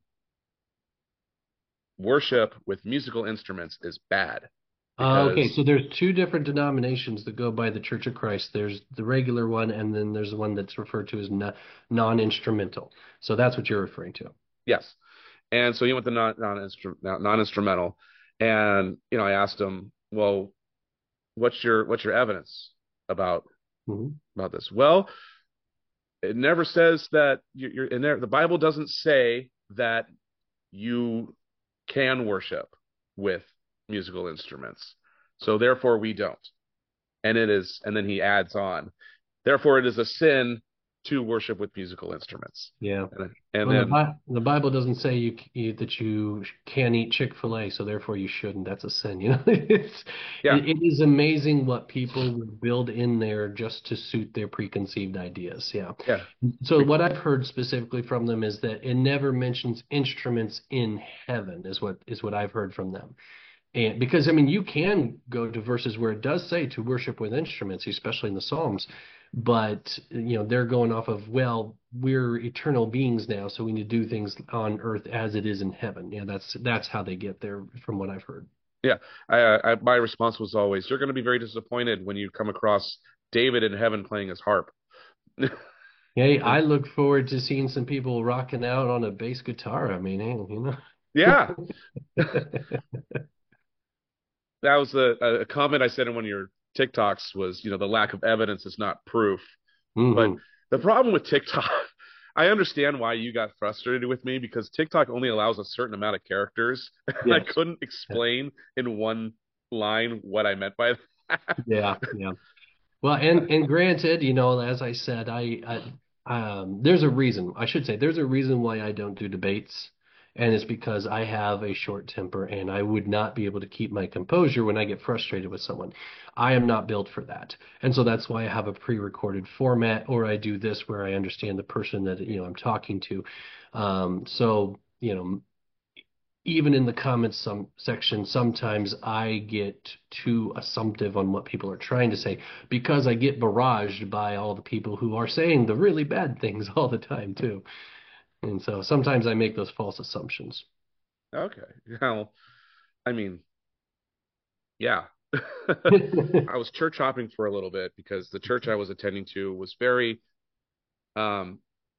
worship with musical instruments is bad Uh, okay, because so there's two different denominations that go by the Church of Christ. There's the regular one, and then there's the one that's referred to as no, non-instrumental. So that's what you're referring to. yes. And so he went to non non non instrumental, and you know I asked him, well, what's your what's your evidence about Hmm. about this? Well, it never says that you- you're in there. The Bible doesn't say that you can worship with musical instruments, so therefore we don't. And it is, and then he adds on, therefore it is a sin to worship with musical instruments. Yeah. And, and Well, the, then Bi- the Bible doesn't say you, c- you that you can eat Chick-fil-A, so therefore you shouldn't. That's a sin, you know. It's yeah, it, it is amazing what people will build in there just to suit their preconceived ideas. Yeah. yeah, So what I've heard specifically from them is that it never mentions instruments in heaven, is what is what I've heard from them. And because I mean, you can go to verses where it does say to worship with instruments, especially in the Psalms, but you know, they're going off of, well, we're eternal beings now, so we need to do things on earth as it is in heaven. Yeah, that's that's how they get there from what I've heard. yeah. I, I, my response was always, you're going to be very disappointed when you come across David in heaven playing his harp. Hey, I look forward to seeing some people rocking out on a bass guitar. I mean, hey, you Yeah, know. that was a, a comment I said in one of your TikToks was, you know, the lack of evidence is not proof. But Hmm. the problem with TikTok, I understand why you got frustrated with me because TikTok only allows a certain amount of characters. And I Yes. couldn't explain in one line what I meant by that. Yeah, yeah. Well, and and granted, you know, as I said, I, I um there's a reason. I should say there's a reason why I don't do debates, and it's because I have a short temper and I would not be able to keep my composure when I get frustrated with someone. I am not built for that. And so that's why I have a pre-recorded format, or I do this where I understand the person that, you know, I'm talking to. Um, so, you know, even in the comments some section, sometimes I get too assumptive on what people are trying to say because I get barraged by all the people who are saying the really bad things all the time too. And so sometimes I make those false assumptions. Okay. Well, I mean, yeah. I was church hopping for a little bit because the church I was attending to was very um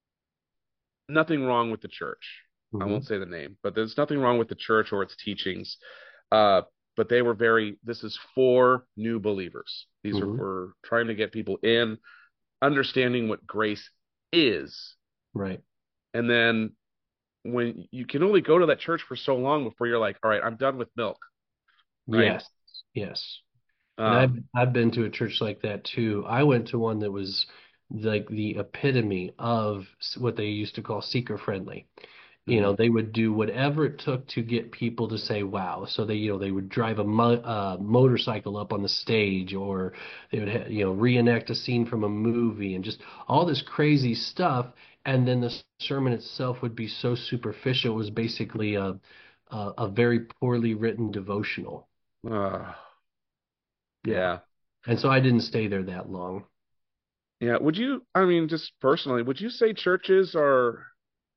nothing wrong with the church. I won't Hmm. say the name, but there's nothing wrong with the church or its teachings. Uh, but they were very, this is for new believers. These are Hmm. for trying to get people in, understanding what grace is. Right. And then when you can only go to that church for so long before you're like, all right, I'm done with milk, right? Yes. Yes. And I've Um, I've been to a church like that too. I went to one that was like the epitome of s- what they used to call seeker friendly. You know, mhm. they would do whatever it took to get people to say wow. So they, you know, they would drive a mo uh, motorcycle up on the stage, or they would, ha you know, reenact a scene from a movie, and just all this crazy stuff. And then the sermon itself would be so superficial. It was basically a a, a very poorly written devotional. Uh, Yeah. yeah. And so I didn't stay there that long. Yeah. Would you, I mean, just personally, would you say churches are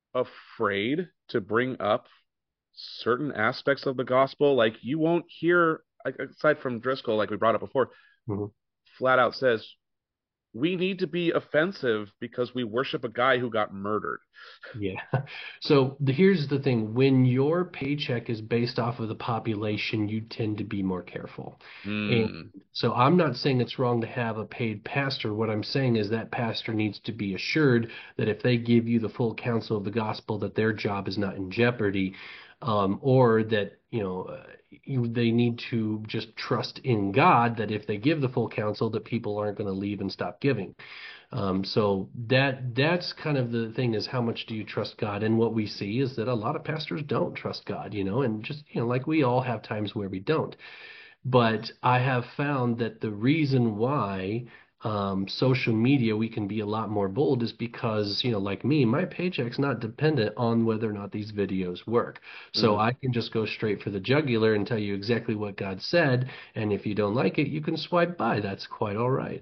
afraid to bring up certain aspects of the gospel? Like you won't hear, like, aside from Driscoll, like we brought up before, Mhm. flat out says we need to be offensive because we worship a guy who got murdered. Yeah. So the, here's the thing. When your paycheck is based off of the population, you tend to be more careful. And Hmm. so I'm not saying it's wrong to have a paid pastor. What I'm saying is that pastor needs to be assured that if they give you the full counsel of the gospel, that their job is not in jeopardy, um, or that, you know, uh, you, they need to just trust in God that if they give the full counsel, that people aren't going to leave and stop giving. Um, so that that's kind of the thing, is how much do you trust God? And what we see is that a lot of pastors don't trust God, you know, and just, you know, like we all have times where we don't. But I have found that the reason why um, social media we can be a lot more bold is because, you know, like me, my paycheck's not dependent on whether or not these videos work. So Hmm. I can just go straight for the jugular and tell you exactly what God said. And if you don't like it, you can swipe by. That's quite all right.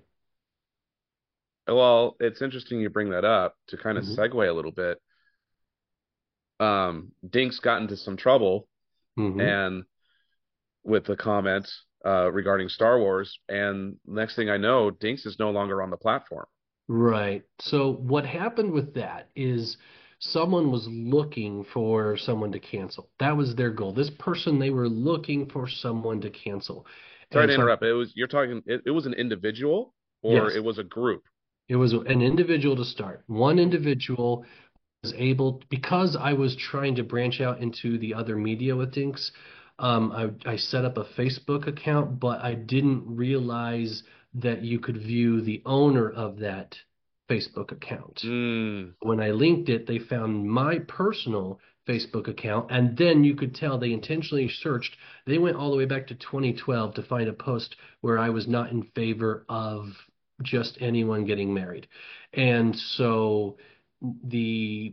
Well, it's interesting you bring that up to kind of Mm-hmm. segue a little bit. Um, Dink's got into some trouble Mm-hmm. and with the comment uh, regarding Star Wars, and next thing I know, Dinks is no longer on the platform. Right. So what happened with that is someone was looking for someone to cancel. That was their goal. This person, they were looking for someone to cancel. Sorry And to so, interrupt. It was you're talking. It, it was an individual or yes, it was a group. it was an individual to start. One individual was able, because I was trying to branch out into the other media with Dinks, um, I, I set up a Facebook account, but I didn't realize that you could view the owner of that Facebook account. Mm, When I linked it, they found my personal Facebook account, and then you could tell they intentionally searched. They went all the way back to twenty twelve to find a post where I was not in favor of just anyone getting married. And so the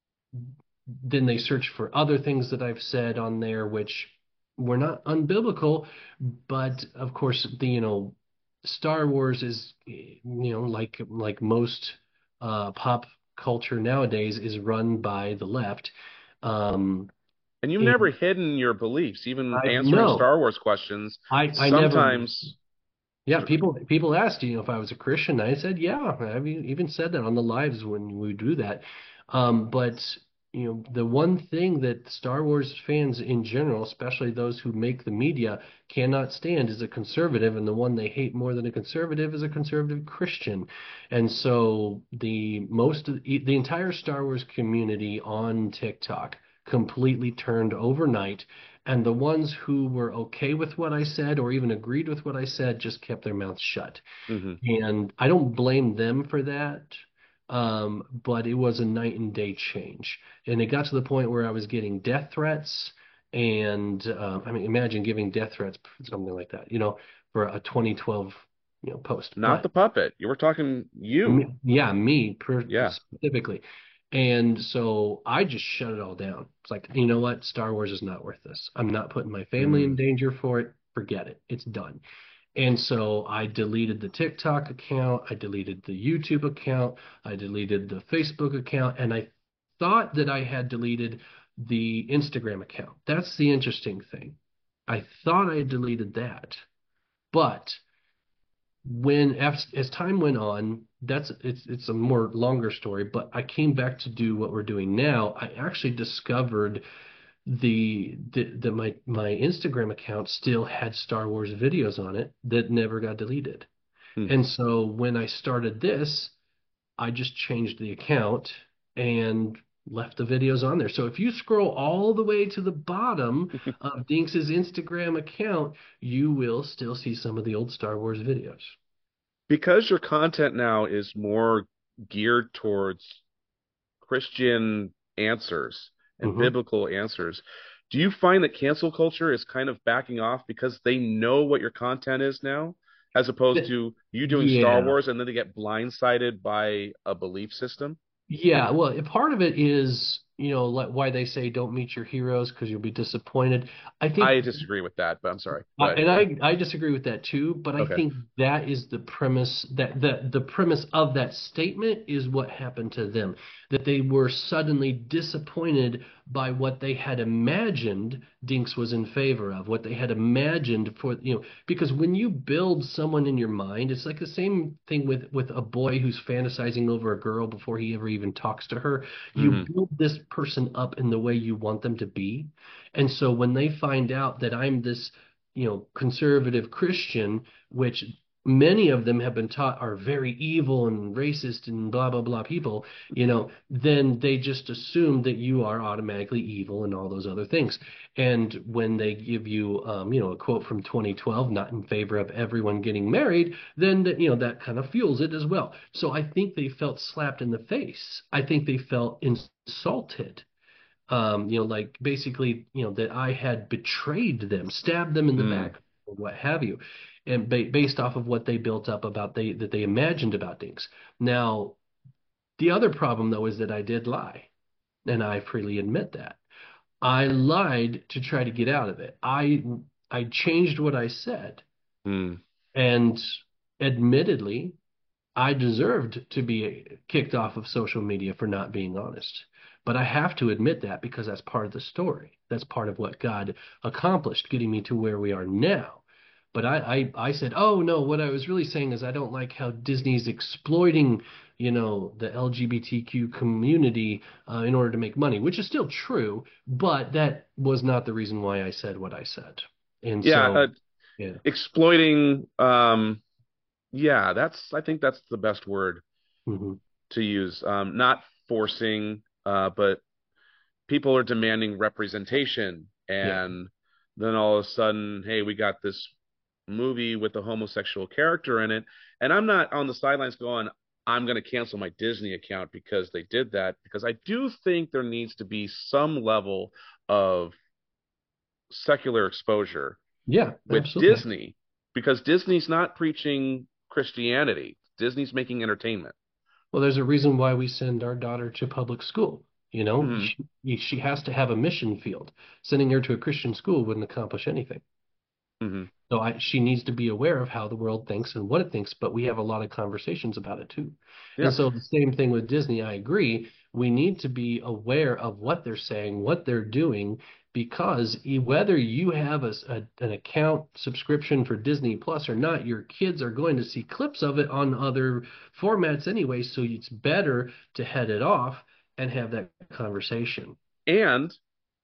then they searched for other things that I've said on there, which were not unbiblical, but of course, the you know, Star Wars is, you know, like like most uh, pop culture nowadays, is run by the left. Um, and you've never and hidden your beliefs, even I answering no, Star Wars questions. I I never. Sometimes, Yeah, people people asked, you know, if I was a Christian. I said, yeah. I've e- even said that on the lives when we do that. Um, but you know, the one thing that Star Wars fans in general, especially those who make the media, cannot stand is a conservative, and the one they hate more than a conservative is a conservative Christian. And so the most of the, the entire Star Wars community on TikTok completely turned overnight, and the ones who were okay with what I said or even agreed with what I said just kept their mouths shut. mhm. And I don't blame them for that. Um, but it was a night and day change. And it got to the point where I was getting death threats. And uh, I mean, imagine giving death threats for something like that, you know, for a twenty twelve, you know, post. Not But the puppet. You were talking you. me- yeah, me per Yeah. specifically. And so I just shut it all down. It's like, you know what? Star Wars is not worth this. I'm not putting my family in Mm. danger for it. Forget it. It's done. And so I deleted the TikTok account, I deleted the YouTube account, I deleted the Facebook account, and I thought that I had deleted the Instagram account. That's the interesting thing. I thought I had deleted that. But when as, as time went on, that's it's it's a more longer story, but I came back to do what we're doing now. I actually discovered the the, the my my Instagram account still had Star Wars videos on it that never got deleted. Hmm. And so when I started this, I just changed the account and left the videos on there. So if you scroll all the way to the bottom of Dinks's Instagram account, you will still see some of the old Star Wars videos. Because your content now is more geared towards Christian answers and Hmm. biblical answers, do you find that cancel culture is kind of backing off because they know what your content is now, as opposed to you doing Star Yeah. Wars and then they get blindsided by a belief system? Yeah, well, a part of it is, you know, like why they say don't meet your heroes because you'll be disappointed. I think I disagree with that, but I'm sorry. Go I, ahead. and I I disagree with that too, but I Okay. think that is the premise that the the premise of that statement is what happened to them, that they were suddenly disappointed by what they had imagined Dinks was in favor of, what they had imagined for, you know, because when you build someone in your mind, it's like the same thing with with a boy who's fantasizing over a girl before he ever even talks to her. You Hmm. build this person up in the way you want them to be. And so when they find out that I'm this, you know, conservative Christian, which many of them have been taught are very evil and racist and blah blah blah people, you know, then they just assume that you are automatically evil and all those other things. And when they give you, um, you know, a quote from twenty twelve, not in favor of everyone getting married, then that, you know, that kind of fuels it as well. So I think they felt slapped in the face. I think they felt insulted, um, you know, like basically, you know, that I had betrayed them, stabbed them in the Mm. back, or what have you, and ba based off of what they built up about they that they imagined about things. Now, the other problem though is that I did lie, and I freely admit that. I lied to try to get out of it. I I changed what I said, Mm. and admittedly, I deserved to be kicked off of social media for not being honest. But I have to admit that because that's part of the story. That's part of what God accomplished, getting me to where we are now. But I, I, I said, oh no, what I was really saying is I don't like how Disney's exploiting, you know, the L G B T Q community uh, in order to make money, which is still true, but that was not the reason why I said what I said. And Yeah, so, uh, yeah. exploiting. Um, yeah, that's. I think that's the best word Hmm. to use. Um, not forcing, uh, but people are demanding representation, Yeah. and then all of a sudden, hey, we got this movie with a homosexual character in it, and I'm not on the sidelines going, I'm going to cancel my Disney account because they did that, because I do think there needs to be some level of secular exposure Yeah, with absolutely. Disney, because Disney's not preaching Christianity. Disney's making entertainment. Well, there's a reason why we send our daughter to public school. You know, Hmm. she, she has to have a mission field. Sending her to a Christian school wouldn't accomplish anything. Hmm. So I, she needs to be aware of how the world thinks and what it thinks, but we have a lot of conversations about it too. Yeah. And so the same thing with Disney, I agree. We need to be aware of what they're saying, what they're doing, because e- whether you have a, s- a- an account subscription for Disney Plus or not, your kids are going to see clips of it on other formats anyway. So it's better to head it off and have that conversation. And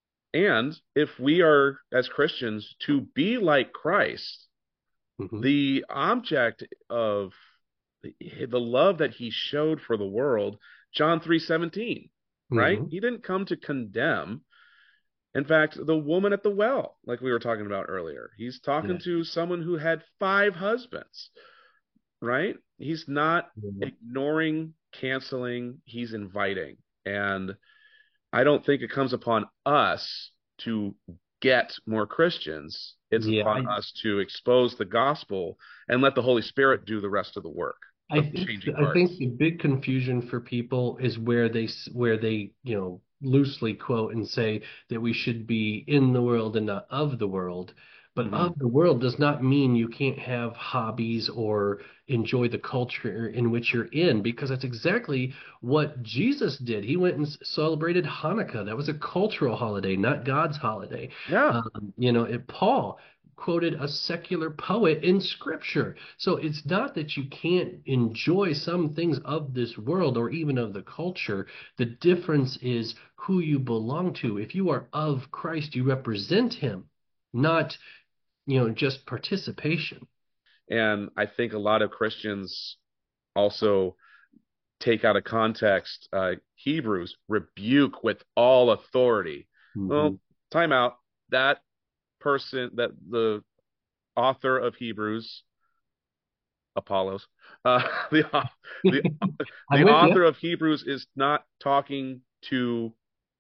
and if we are as Christians to be like Christ, Hmm. the object of the, the love that he showed for the world, John three seventeen, right? Hmm. He didn't come to condemn. In fact, the woman at the well, like we were talking about earlier, he's talking Yeah. to someone who had five husbands, right? He's not Yeah. ignoring, canceling, he's inviting. And I don't think it comes upon us to get more Christians. It's Yeah, upon I, us to expose the gospel and let the Holy Spirit do the rest of the work I of think changing I think hearts. the big confusion for people is where they s- where they, you know, loosely quote and say that we should be in the world and not of the world. But Hmm. of the world does not mean you can't have hobbies or enjoy the culture in which you're in, because that's exactly what Jesus did. He went and s- celebrated Hanukkah. That was a cultural holiday, not God's holiday. Yeah. Um, you know, it, Paul. quoted a secular poet in scripture. So it's not that you can't enjoy some things of this world or even of the culture. The difference is who you belong to. If you are of Christ, you represent him, not, you know, just participation. And I think a lot of Christians also take out of context uh, Hebrews, rebuke with all authority. Mm-hmm. Well, time out. That person, that the author of Hebrews, Apollos, uh, the the I'm the with author you. of Hebrews is not talking to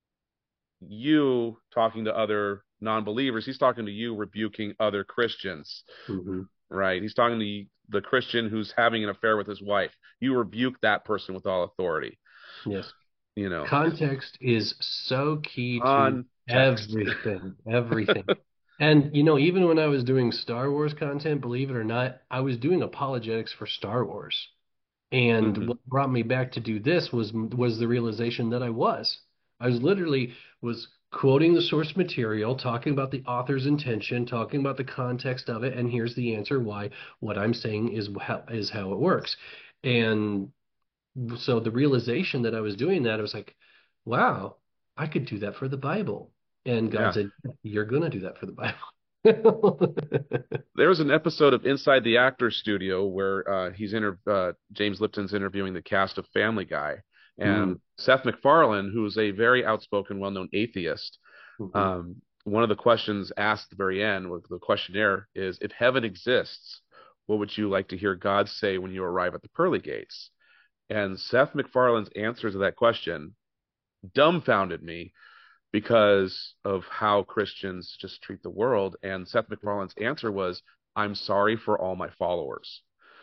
you, talking to other non-believers. He's talking to you, rebuking other Christians. Mm-hmm. Right? He's talking to the Christian who's having an affair with his wife. You rebuke that person with all authority. Yes. You know, Context is so key to context. everything, everything. And, you know, even when I was doing Star Wars content, believe it or not, I was doing apologetics for Star Wars. And hmm what brought me back to do this was was the realization that I was. I was literally was quoting the source material, talking about the author's intention, talking about the context of it, and here's the answer why what I'm saying is how is how it works. And so the realization that I was doing that, I was like, wow, I could do that for the Bible. And God Yeah. said, you're going to do that for the Bible. There was an episode of Inside the Actors Studio where uh, he's inter- uh, James Lipton's interviewing the cast of Family Guy, Mm, and Seth MacFarlane, who's a very outspoken, well-known atheist. mhm. Um, one of the questions asked at the very end, with the questionnaire, is if heaven exists, what would you like to hear God say when you arrive at the pearly gates? And Seth MacFarlane's answer to that question dumbfounded me because of how Christians just treat the world. And Seth MacFarlane's answer was, I'm sorry for all my followers.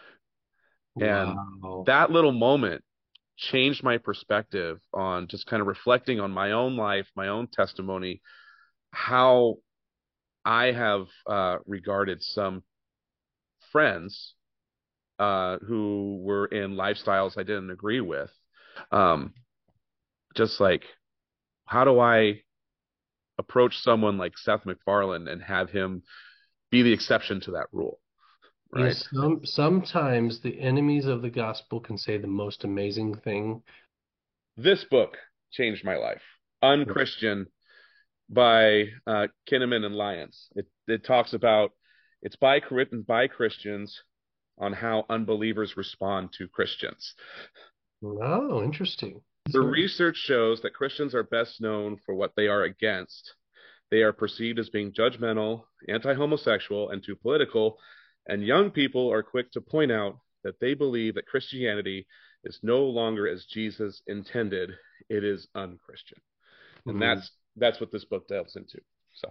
And Wow. that little moment changed my perspective on just kind of reflecting on my own life, my own testimony, how I have uh, regarded some friends uh, who were in lifestyles I didn't agree with. Um, just like, how do I approach someone like Seth MacFarlane and have him be the exception to that rule, You know, right? some sometimes the enemies of the gospel can say the most amazing thing. This book changed my life. Unchristian by uh, Kinnaman and Lyons. It it talks about it's by written by Christians on how unbelievers respond to Christians. Oh, interesting. The research shows that Christians are best known for what they are against. They are perceived as being judgmental, anti-homosexual, and too political, and young people are quick to point out that they believe that Christianity is no longer as Jesus intended. It is unchristian. And Mm, that's that's what this book delves into. So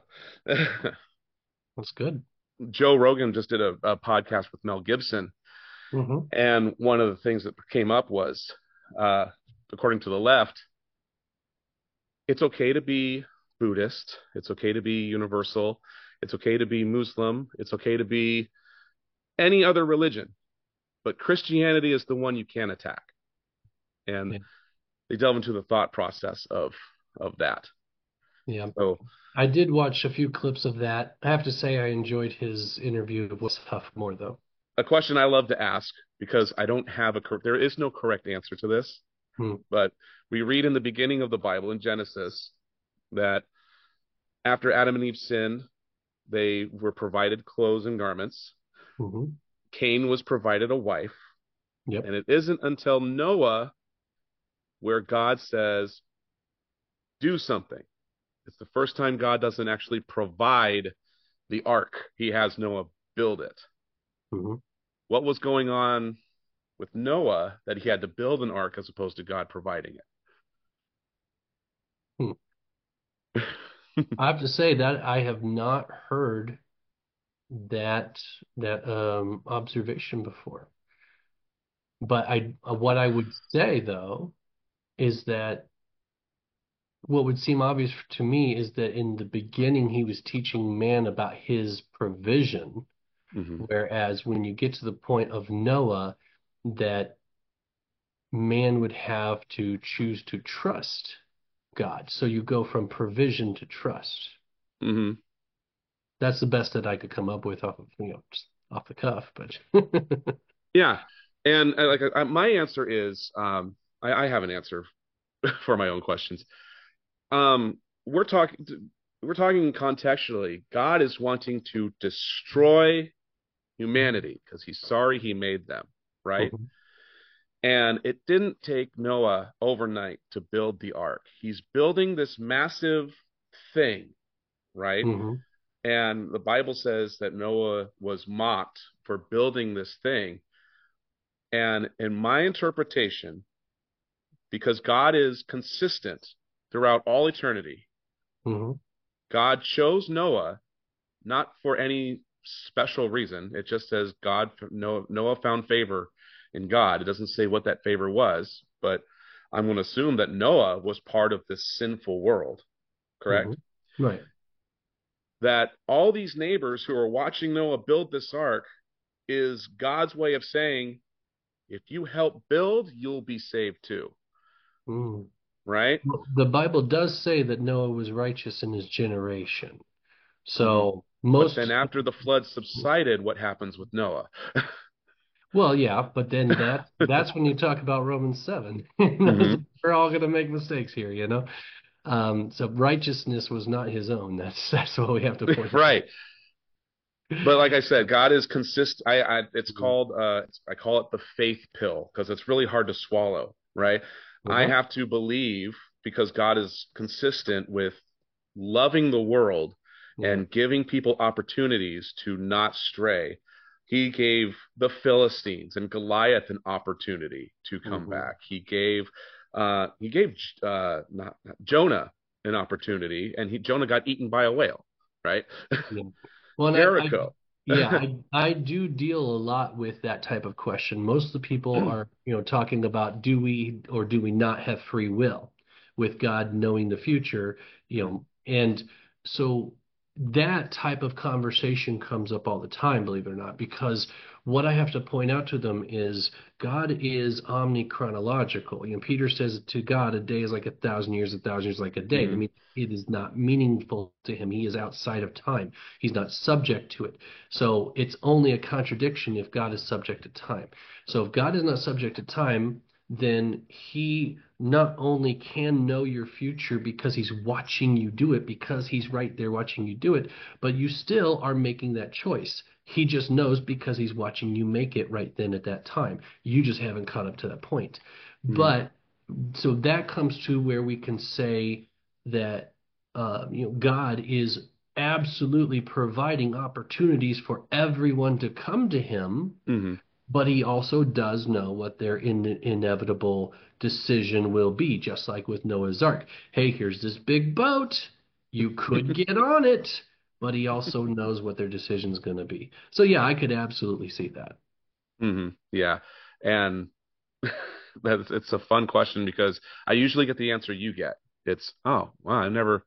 that's good. Joe Rogan just did a, a podcast with Mel Gibson, Hmm. and one of the things that came up was, uh, according to the left, it's okay to be Buddhist, it's okay to be universal, it's okay to be Muslim, it's okay to be any other religion, but Christianity is the one you can't attack. And Yeah. they delve into the thought process of of that. Yeah. So I did watch a few clips of that. I have to say I enjoyed his interview with Huff more though. a question I love to ask, because I don't have a there is no correct answer to this, Hmm. but we read in the beginning of the Bible in Genesis that after Adam and Eve sinned, they were provided clothes and garments. Hmm. Cain was provided a wife, Yep. and it isn't until Noah where God says, do something. It's the first time God doesn't actually provide the ark. He has Noah build it. Hmm. What was going on with Noah that he had to build an ark as opposed to God providing Hmm. it? I have to say that I have not heard that that um observation before. But I what I would say though is that what would seem obvious to me is that in the beginning he was teaching man about his provision, hmm whereas when you get to the point of Noah, that man would have to choose to trust God. So you go from provision to trust. hmm that's the best that I could come up with off of, you know, just off the cuff. But Yeah, and uh, like uh, my answer is, um, I, I have an answer for my own questions. Um, we're talking we're talking contextually. God is wanting to destroy humanity because he's sorry he made them, right? Mhm, And it didn't take Noah overnight to build the ark. He's building this massive thing, right? mhm, And the Bible says that Noah was mocked for building this thing. And in my interpretation, because God is consistent throughout all eternity, mhm, God chose Noah not for any special reason. It just says God Noah, Noah found favor in God. It doesn't say what that favor was, but I'm going to assume that Noah was part of this sinful world, mhm. correct? Right. That all these neighbors who are watching Noah build this ark is God's way of saying, if you help build, you'll be saved too, Mm. right? Well, the Bible does say that Noah was righteous in his generation. Mm-hmm. So But then most, after the flood subsided, what happens with Noah? well, yeah, but then that that's when you talk about Romans seven. Mm-hmm. We're all going to make mistakes here, you know. Um, so righteousness was not his own. That's that's what we have to point out. Right. But like I said, God is consist. I, I it's Mhm. called uh, I call it the faith pill because it's really hard to swallow, right? I Uh-huh. have to believe because God is consistent with loving the world Right. and giving people opportunities to not stray. He gave the Philistines and Goliath an opportunity to come Hmm. back. He gave uh, he gave uh, not, not Jonah an opportunity, and he Jonah got eaten by a whale, right? Yeah. Well, and I, I, Jericho. yeah, I, I do deal a lot with that type of question. Most of the people are, you know, talking about do we or do we not have free will with God knowing the future, you know, and so that type of conversation comes up all the time, believe it or not, because what I have to point out to them is God is omnichronological. You know, Peter says to God, a day is like a thousand years, a thousand years like a day. I Mm-hmm. mean, it is not meaningful to him. He is outside of time. He's not subject to it. So it's only a contradiction if God is subject to time. So if God is not subject to time, then he not only can know your future because he's watching you do it, because he's right there watching you do it, but you still are making that choice. He just knows because he's watching you make it right then at that time. You just haven't caught up to that point. Mm-hmm. But so that comes to where we can say that uh, you know God is absolutely providing opportunities for everyone to come to Him, Mm-hmm. but He also does know what their in inevitable decision will be, just like with Noah's Ark. Hey, here's this big boat. You could get on it, but He also knows what their decision is going to be. So yeah, I could absolutely see that. Mm-hmm. Yeah. And that's it's a fun question because I usually get the answer you get. It's, oh, wow, I never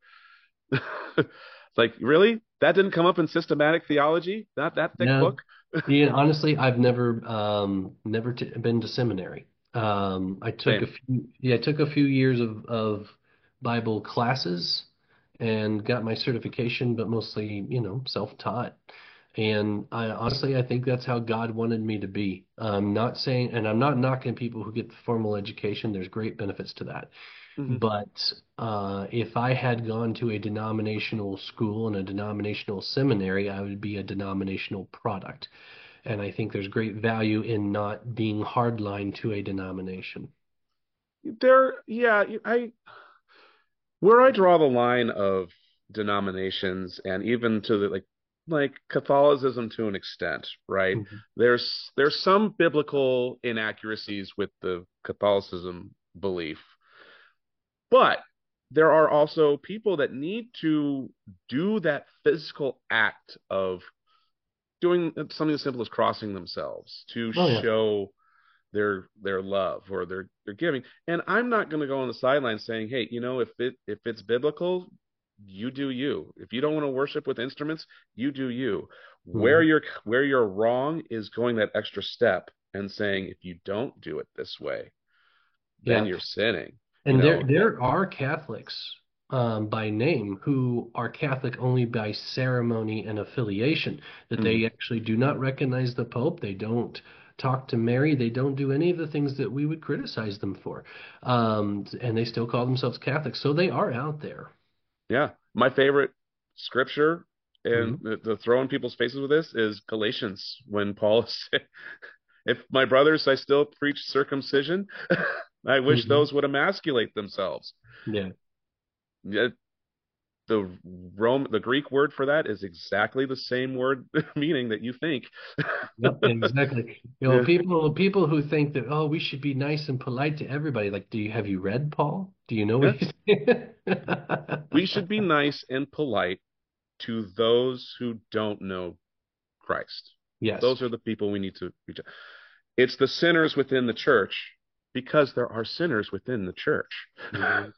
like really? That didn't come up in systematic theology? That that thick No, book? yeah, honestly, I've never um never t been to seminary. Um, I took a Same. few, yeah, I took a few years of of Bible classes and got my certification, but mostly, you know, self-taught. And I honestly, I think that's how God wanted me to be. I'm not saying, and I'm not knocking people who get the formal education. There's great benefits to that. Hmm. But uh, if I had gone to a denominational school and a denominational seminary, I would be a denominational product. And I think there's great value in not being hardline to a denomination. There, yeah, I where I draw the line of denominations and even to the like like Catholicism to an extent, right? Mhm. There's there's some biblical inaccuracies with the Catholicism belief, but there are also people that need to do that physical act of doing something as simple as crossing themselves to Oh yeah. show their their love or their their giving. And I'm not going to go on the sideline saying, "Hey, you know, if it if it's biblical, you do you. If you don't want to worship with instruments, you do you." Where Mhm. you're where you're wrong is going that extra step and saying, "If you don't do it this way, then Yeah. you're sinning." You And there know, there are Catholics. um, by name who are Catholic only by ceremony and affiliation, that Hmm. they actually do not recognize the Pope. They don't talk to Mary. They don't do any of the things that we would criticize them for. Um, and they still call themselves Catholics. So they are out there. Yeah. My favorite scripture and Mhm. the, the throw in people's faces with this is Galatians, when Paul said, if my brothers, I still preach circumcision, I wish Mhm. those would emasculate themselves. Yeah. Yeah, the Rome, the Greek word for that is exactly the same word meaning that you think. Yep, exactly. You know, Yeah. people people who think that, oh, we should be nice and polite to everybody. Like, do you have you read Paul? Do you know what Yeah. he's saying? We should be nice and polite to those who don't know Christ. Yes. Those are the people we need to reach out. It's the sinners within the church because there are sinners within the church. Mhm.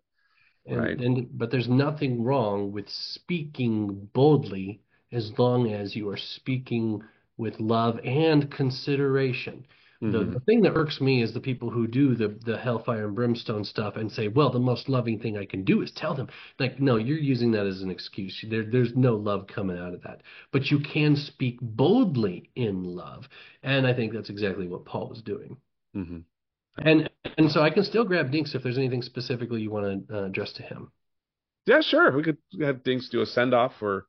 And Right. and but there's nothing wrong with speaking boldly as long as you are speaking with love and consideration. The the Hmm. thing that irks me is the people who do the the hellfire and brimstone stuff and say, well, the most loving thing I can do is tell them. Like, no, you're using that as an excuse. There there's no love coming out of that. But you can speak boldly in love. And I think that's exactly what Paul was doing. Hmm. And and so I can still grab Dinks if there's anything specifically you want to uh, address to him. Yeah, sure. We could have Dinks do a send off for.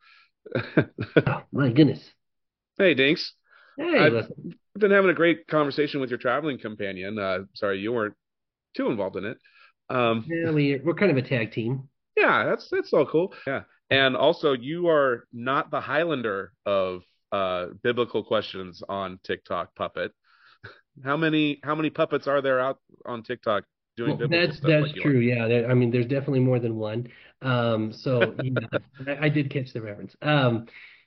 Oh, my goodness. Hey, Dinks. Hey, I've listen. been having a great conversation with your traveling companion. Uh, sorry, you weren't too involved in it. Um, Yeah, we we're kind of a tag team. yeah, that's that's so cool. Yeah, and also you are not the Highlander of uh, biblical questions on TikTok puppet. How many how many puppets are there out on TikTok doing Well, biblical that's stuff that's like you are? true. Yeah, there, I mean, there's definitely more than one. Um, so yeah, I, I did catch the reference. Um,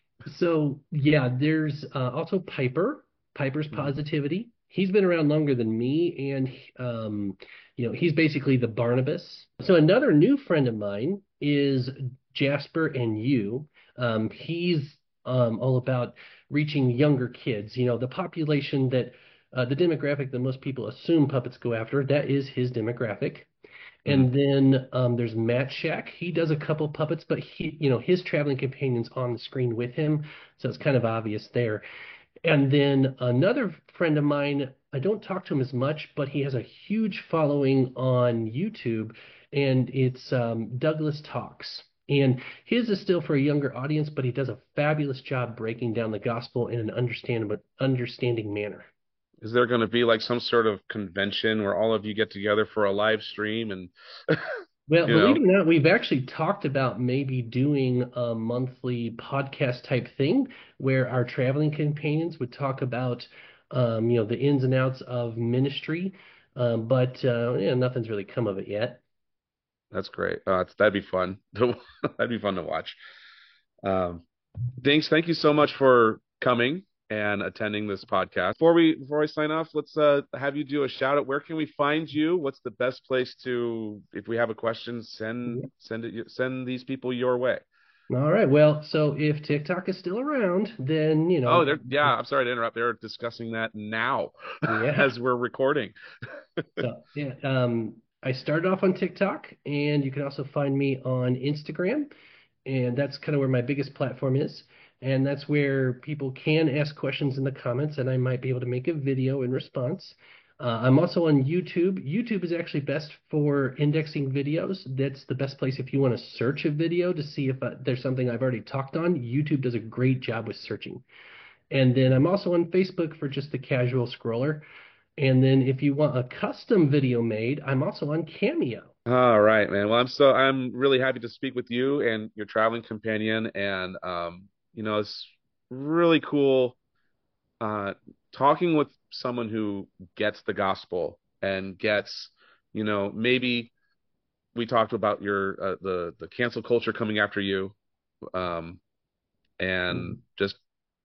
so yeah, there's uh, also Piper. Piper's Mhm. Positivity. He's been around longer than me, and um, you know, he's basically the Barnabas. So another new friend of mine is Jasper and you. Um, he's um, all about reaching younger kids. You know, the population that uh, the demographic that most people assume puppets go after. That is his demographic. Mhm. And then um, there's Matt Shack. He does a couple puppets, but he, you know, his traveling companion's on the screen with him, so it's kind of obvious there. And then another friend of mine, I don't talk to him as much, but he has a huge following on YouTube, and it's um, Douglas Talks. And his is still for a younger audience, but he does a fabulous job breaking down the gospel in an understandable, understanding manner. Is there going to be like some sort of convention where all of you get together for a live stream and Well, you believe know? it or not, we've actually talked about maybe doing a monthly podcast type thing where our traveling companions would talk about, um, you know, the ins and outs of ministry. Um, but uh, yeah, nothing's really come of it yet. That's great. Uh, it's, that'd be fun. That'd be fun to watch. Um, Dinks, thank you so much for coming and attending this podcast. Before we before I sign off, let's uh, have you do a shout out. Where can we find you? What's the best place to, if we have a question, send send it send these people your way. All right. Well, so if TikTok is still around, then, you Oh, know, they're yeah. I'm sorry to interrupt. They're discussing that now yeah. as we're recording. So yeah, um, I started off on TikTok, and you can also find me on Instagram, and that's kind of where my biggest platform is. And that's where people can ask questions in the comments, and I might be able to make a video in response. Uh, I'm also on YouTube. YouTube is actually best for indexing videos. That's the best place if you want to search a video to see if uh, there's something I've already talked on. YouTube does a great job with searching. And then I'm also on Facebook for just the casual scroller. And then if you want a custom video made, I'm also on Cameo. All right, man. Well, I'm so I'm really happy to speak with you and your traveling companion, and um, you know, it's really cool uh, talking with someone who gets the gospel and gets, you know, maybe we talked about your uh, the the cancel culture coming after you, um, and Mhm. just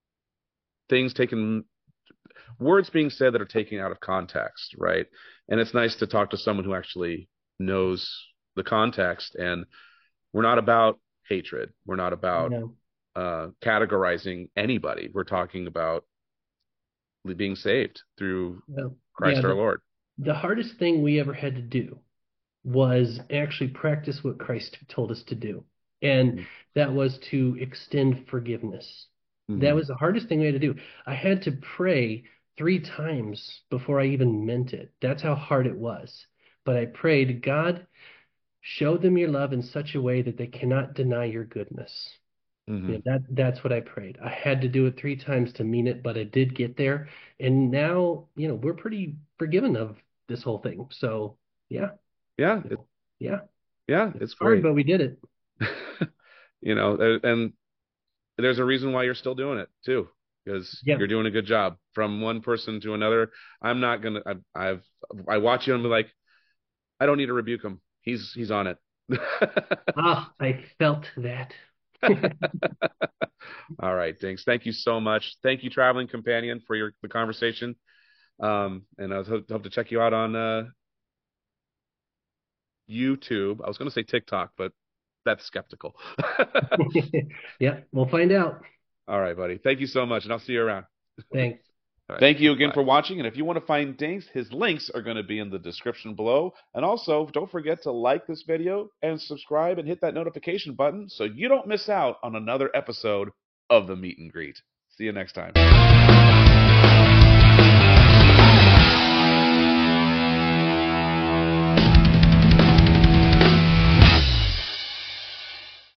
things taken, words being said that are taken out of context, right? And it's nice to talk to someone who actually knows the context. And we're not about hatred. We're not about No, uh, categorizing anybody. We're talking about being saved through no. Yeah, Christ our the, Lord. the hardest thing we ever had to do was actually practice what Christ told us to do. And that was to extend forgiveness. That Mm-hmm. was the hardest thing we had to do. I had to pray three times before I even meant it. That's how hard it was. But I prayed, God, show them your love in such a way that they cannot deny your goodness. You Mm-hmm. know, that that's what I prayed. I had to do it three times to mean it, but I did get there. And now, you know, we're pretty forgiven of this whole thing. So yeah, Yeah, you it, know, yeah, yeah, it's it's hard, great. but we did it. You know, a- and there's a reason why you're still doing it too, because Yeah. you're doing a good job. From one person to another, I'm not gonna. I've, I've I watch you and be like, I don't need to rebuke him. He's he's on it. Ah, I felt that. All right, thanks. Thank you so much. Thank you, traveling companion, for your the conversation. Um, and I hope, hope to check you out on uh, YouTube. I was going to say TikTok, but that's skeptical. Yeah, we'll find out. All right, buddy. Thank you so much, and I'll see you around. Thanks. All right. Thank you again Bye. for watching. And if you want to find Dinks, his links are going to be in the description below. And also, don't forget to like this video and subscribe and hit that notification button so you don't miss out on another episode of the Meet and Greet. See you next time.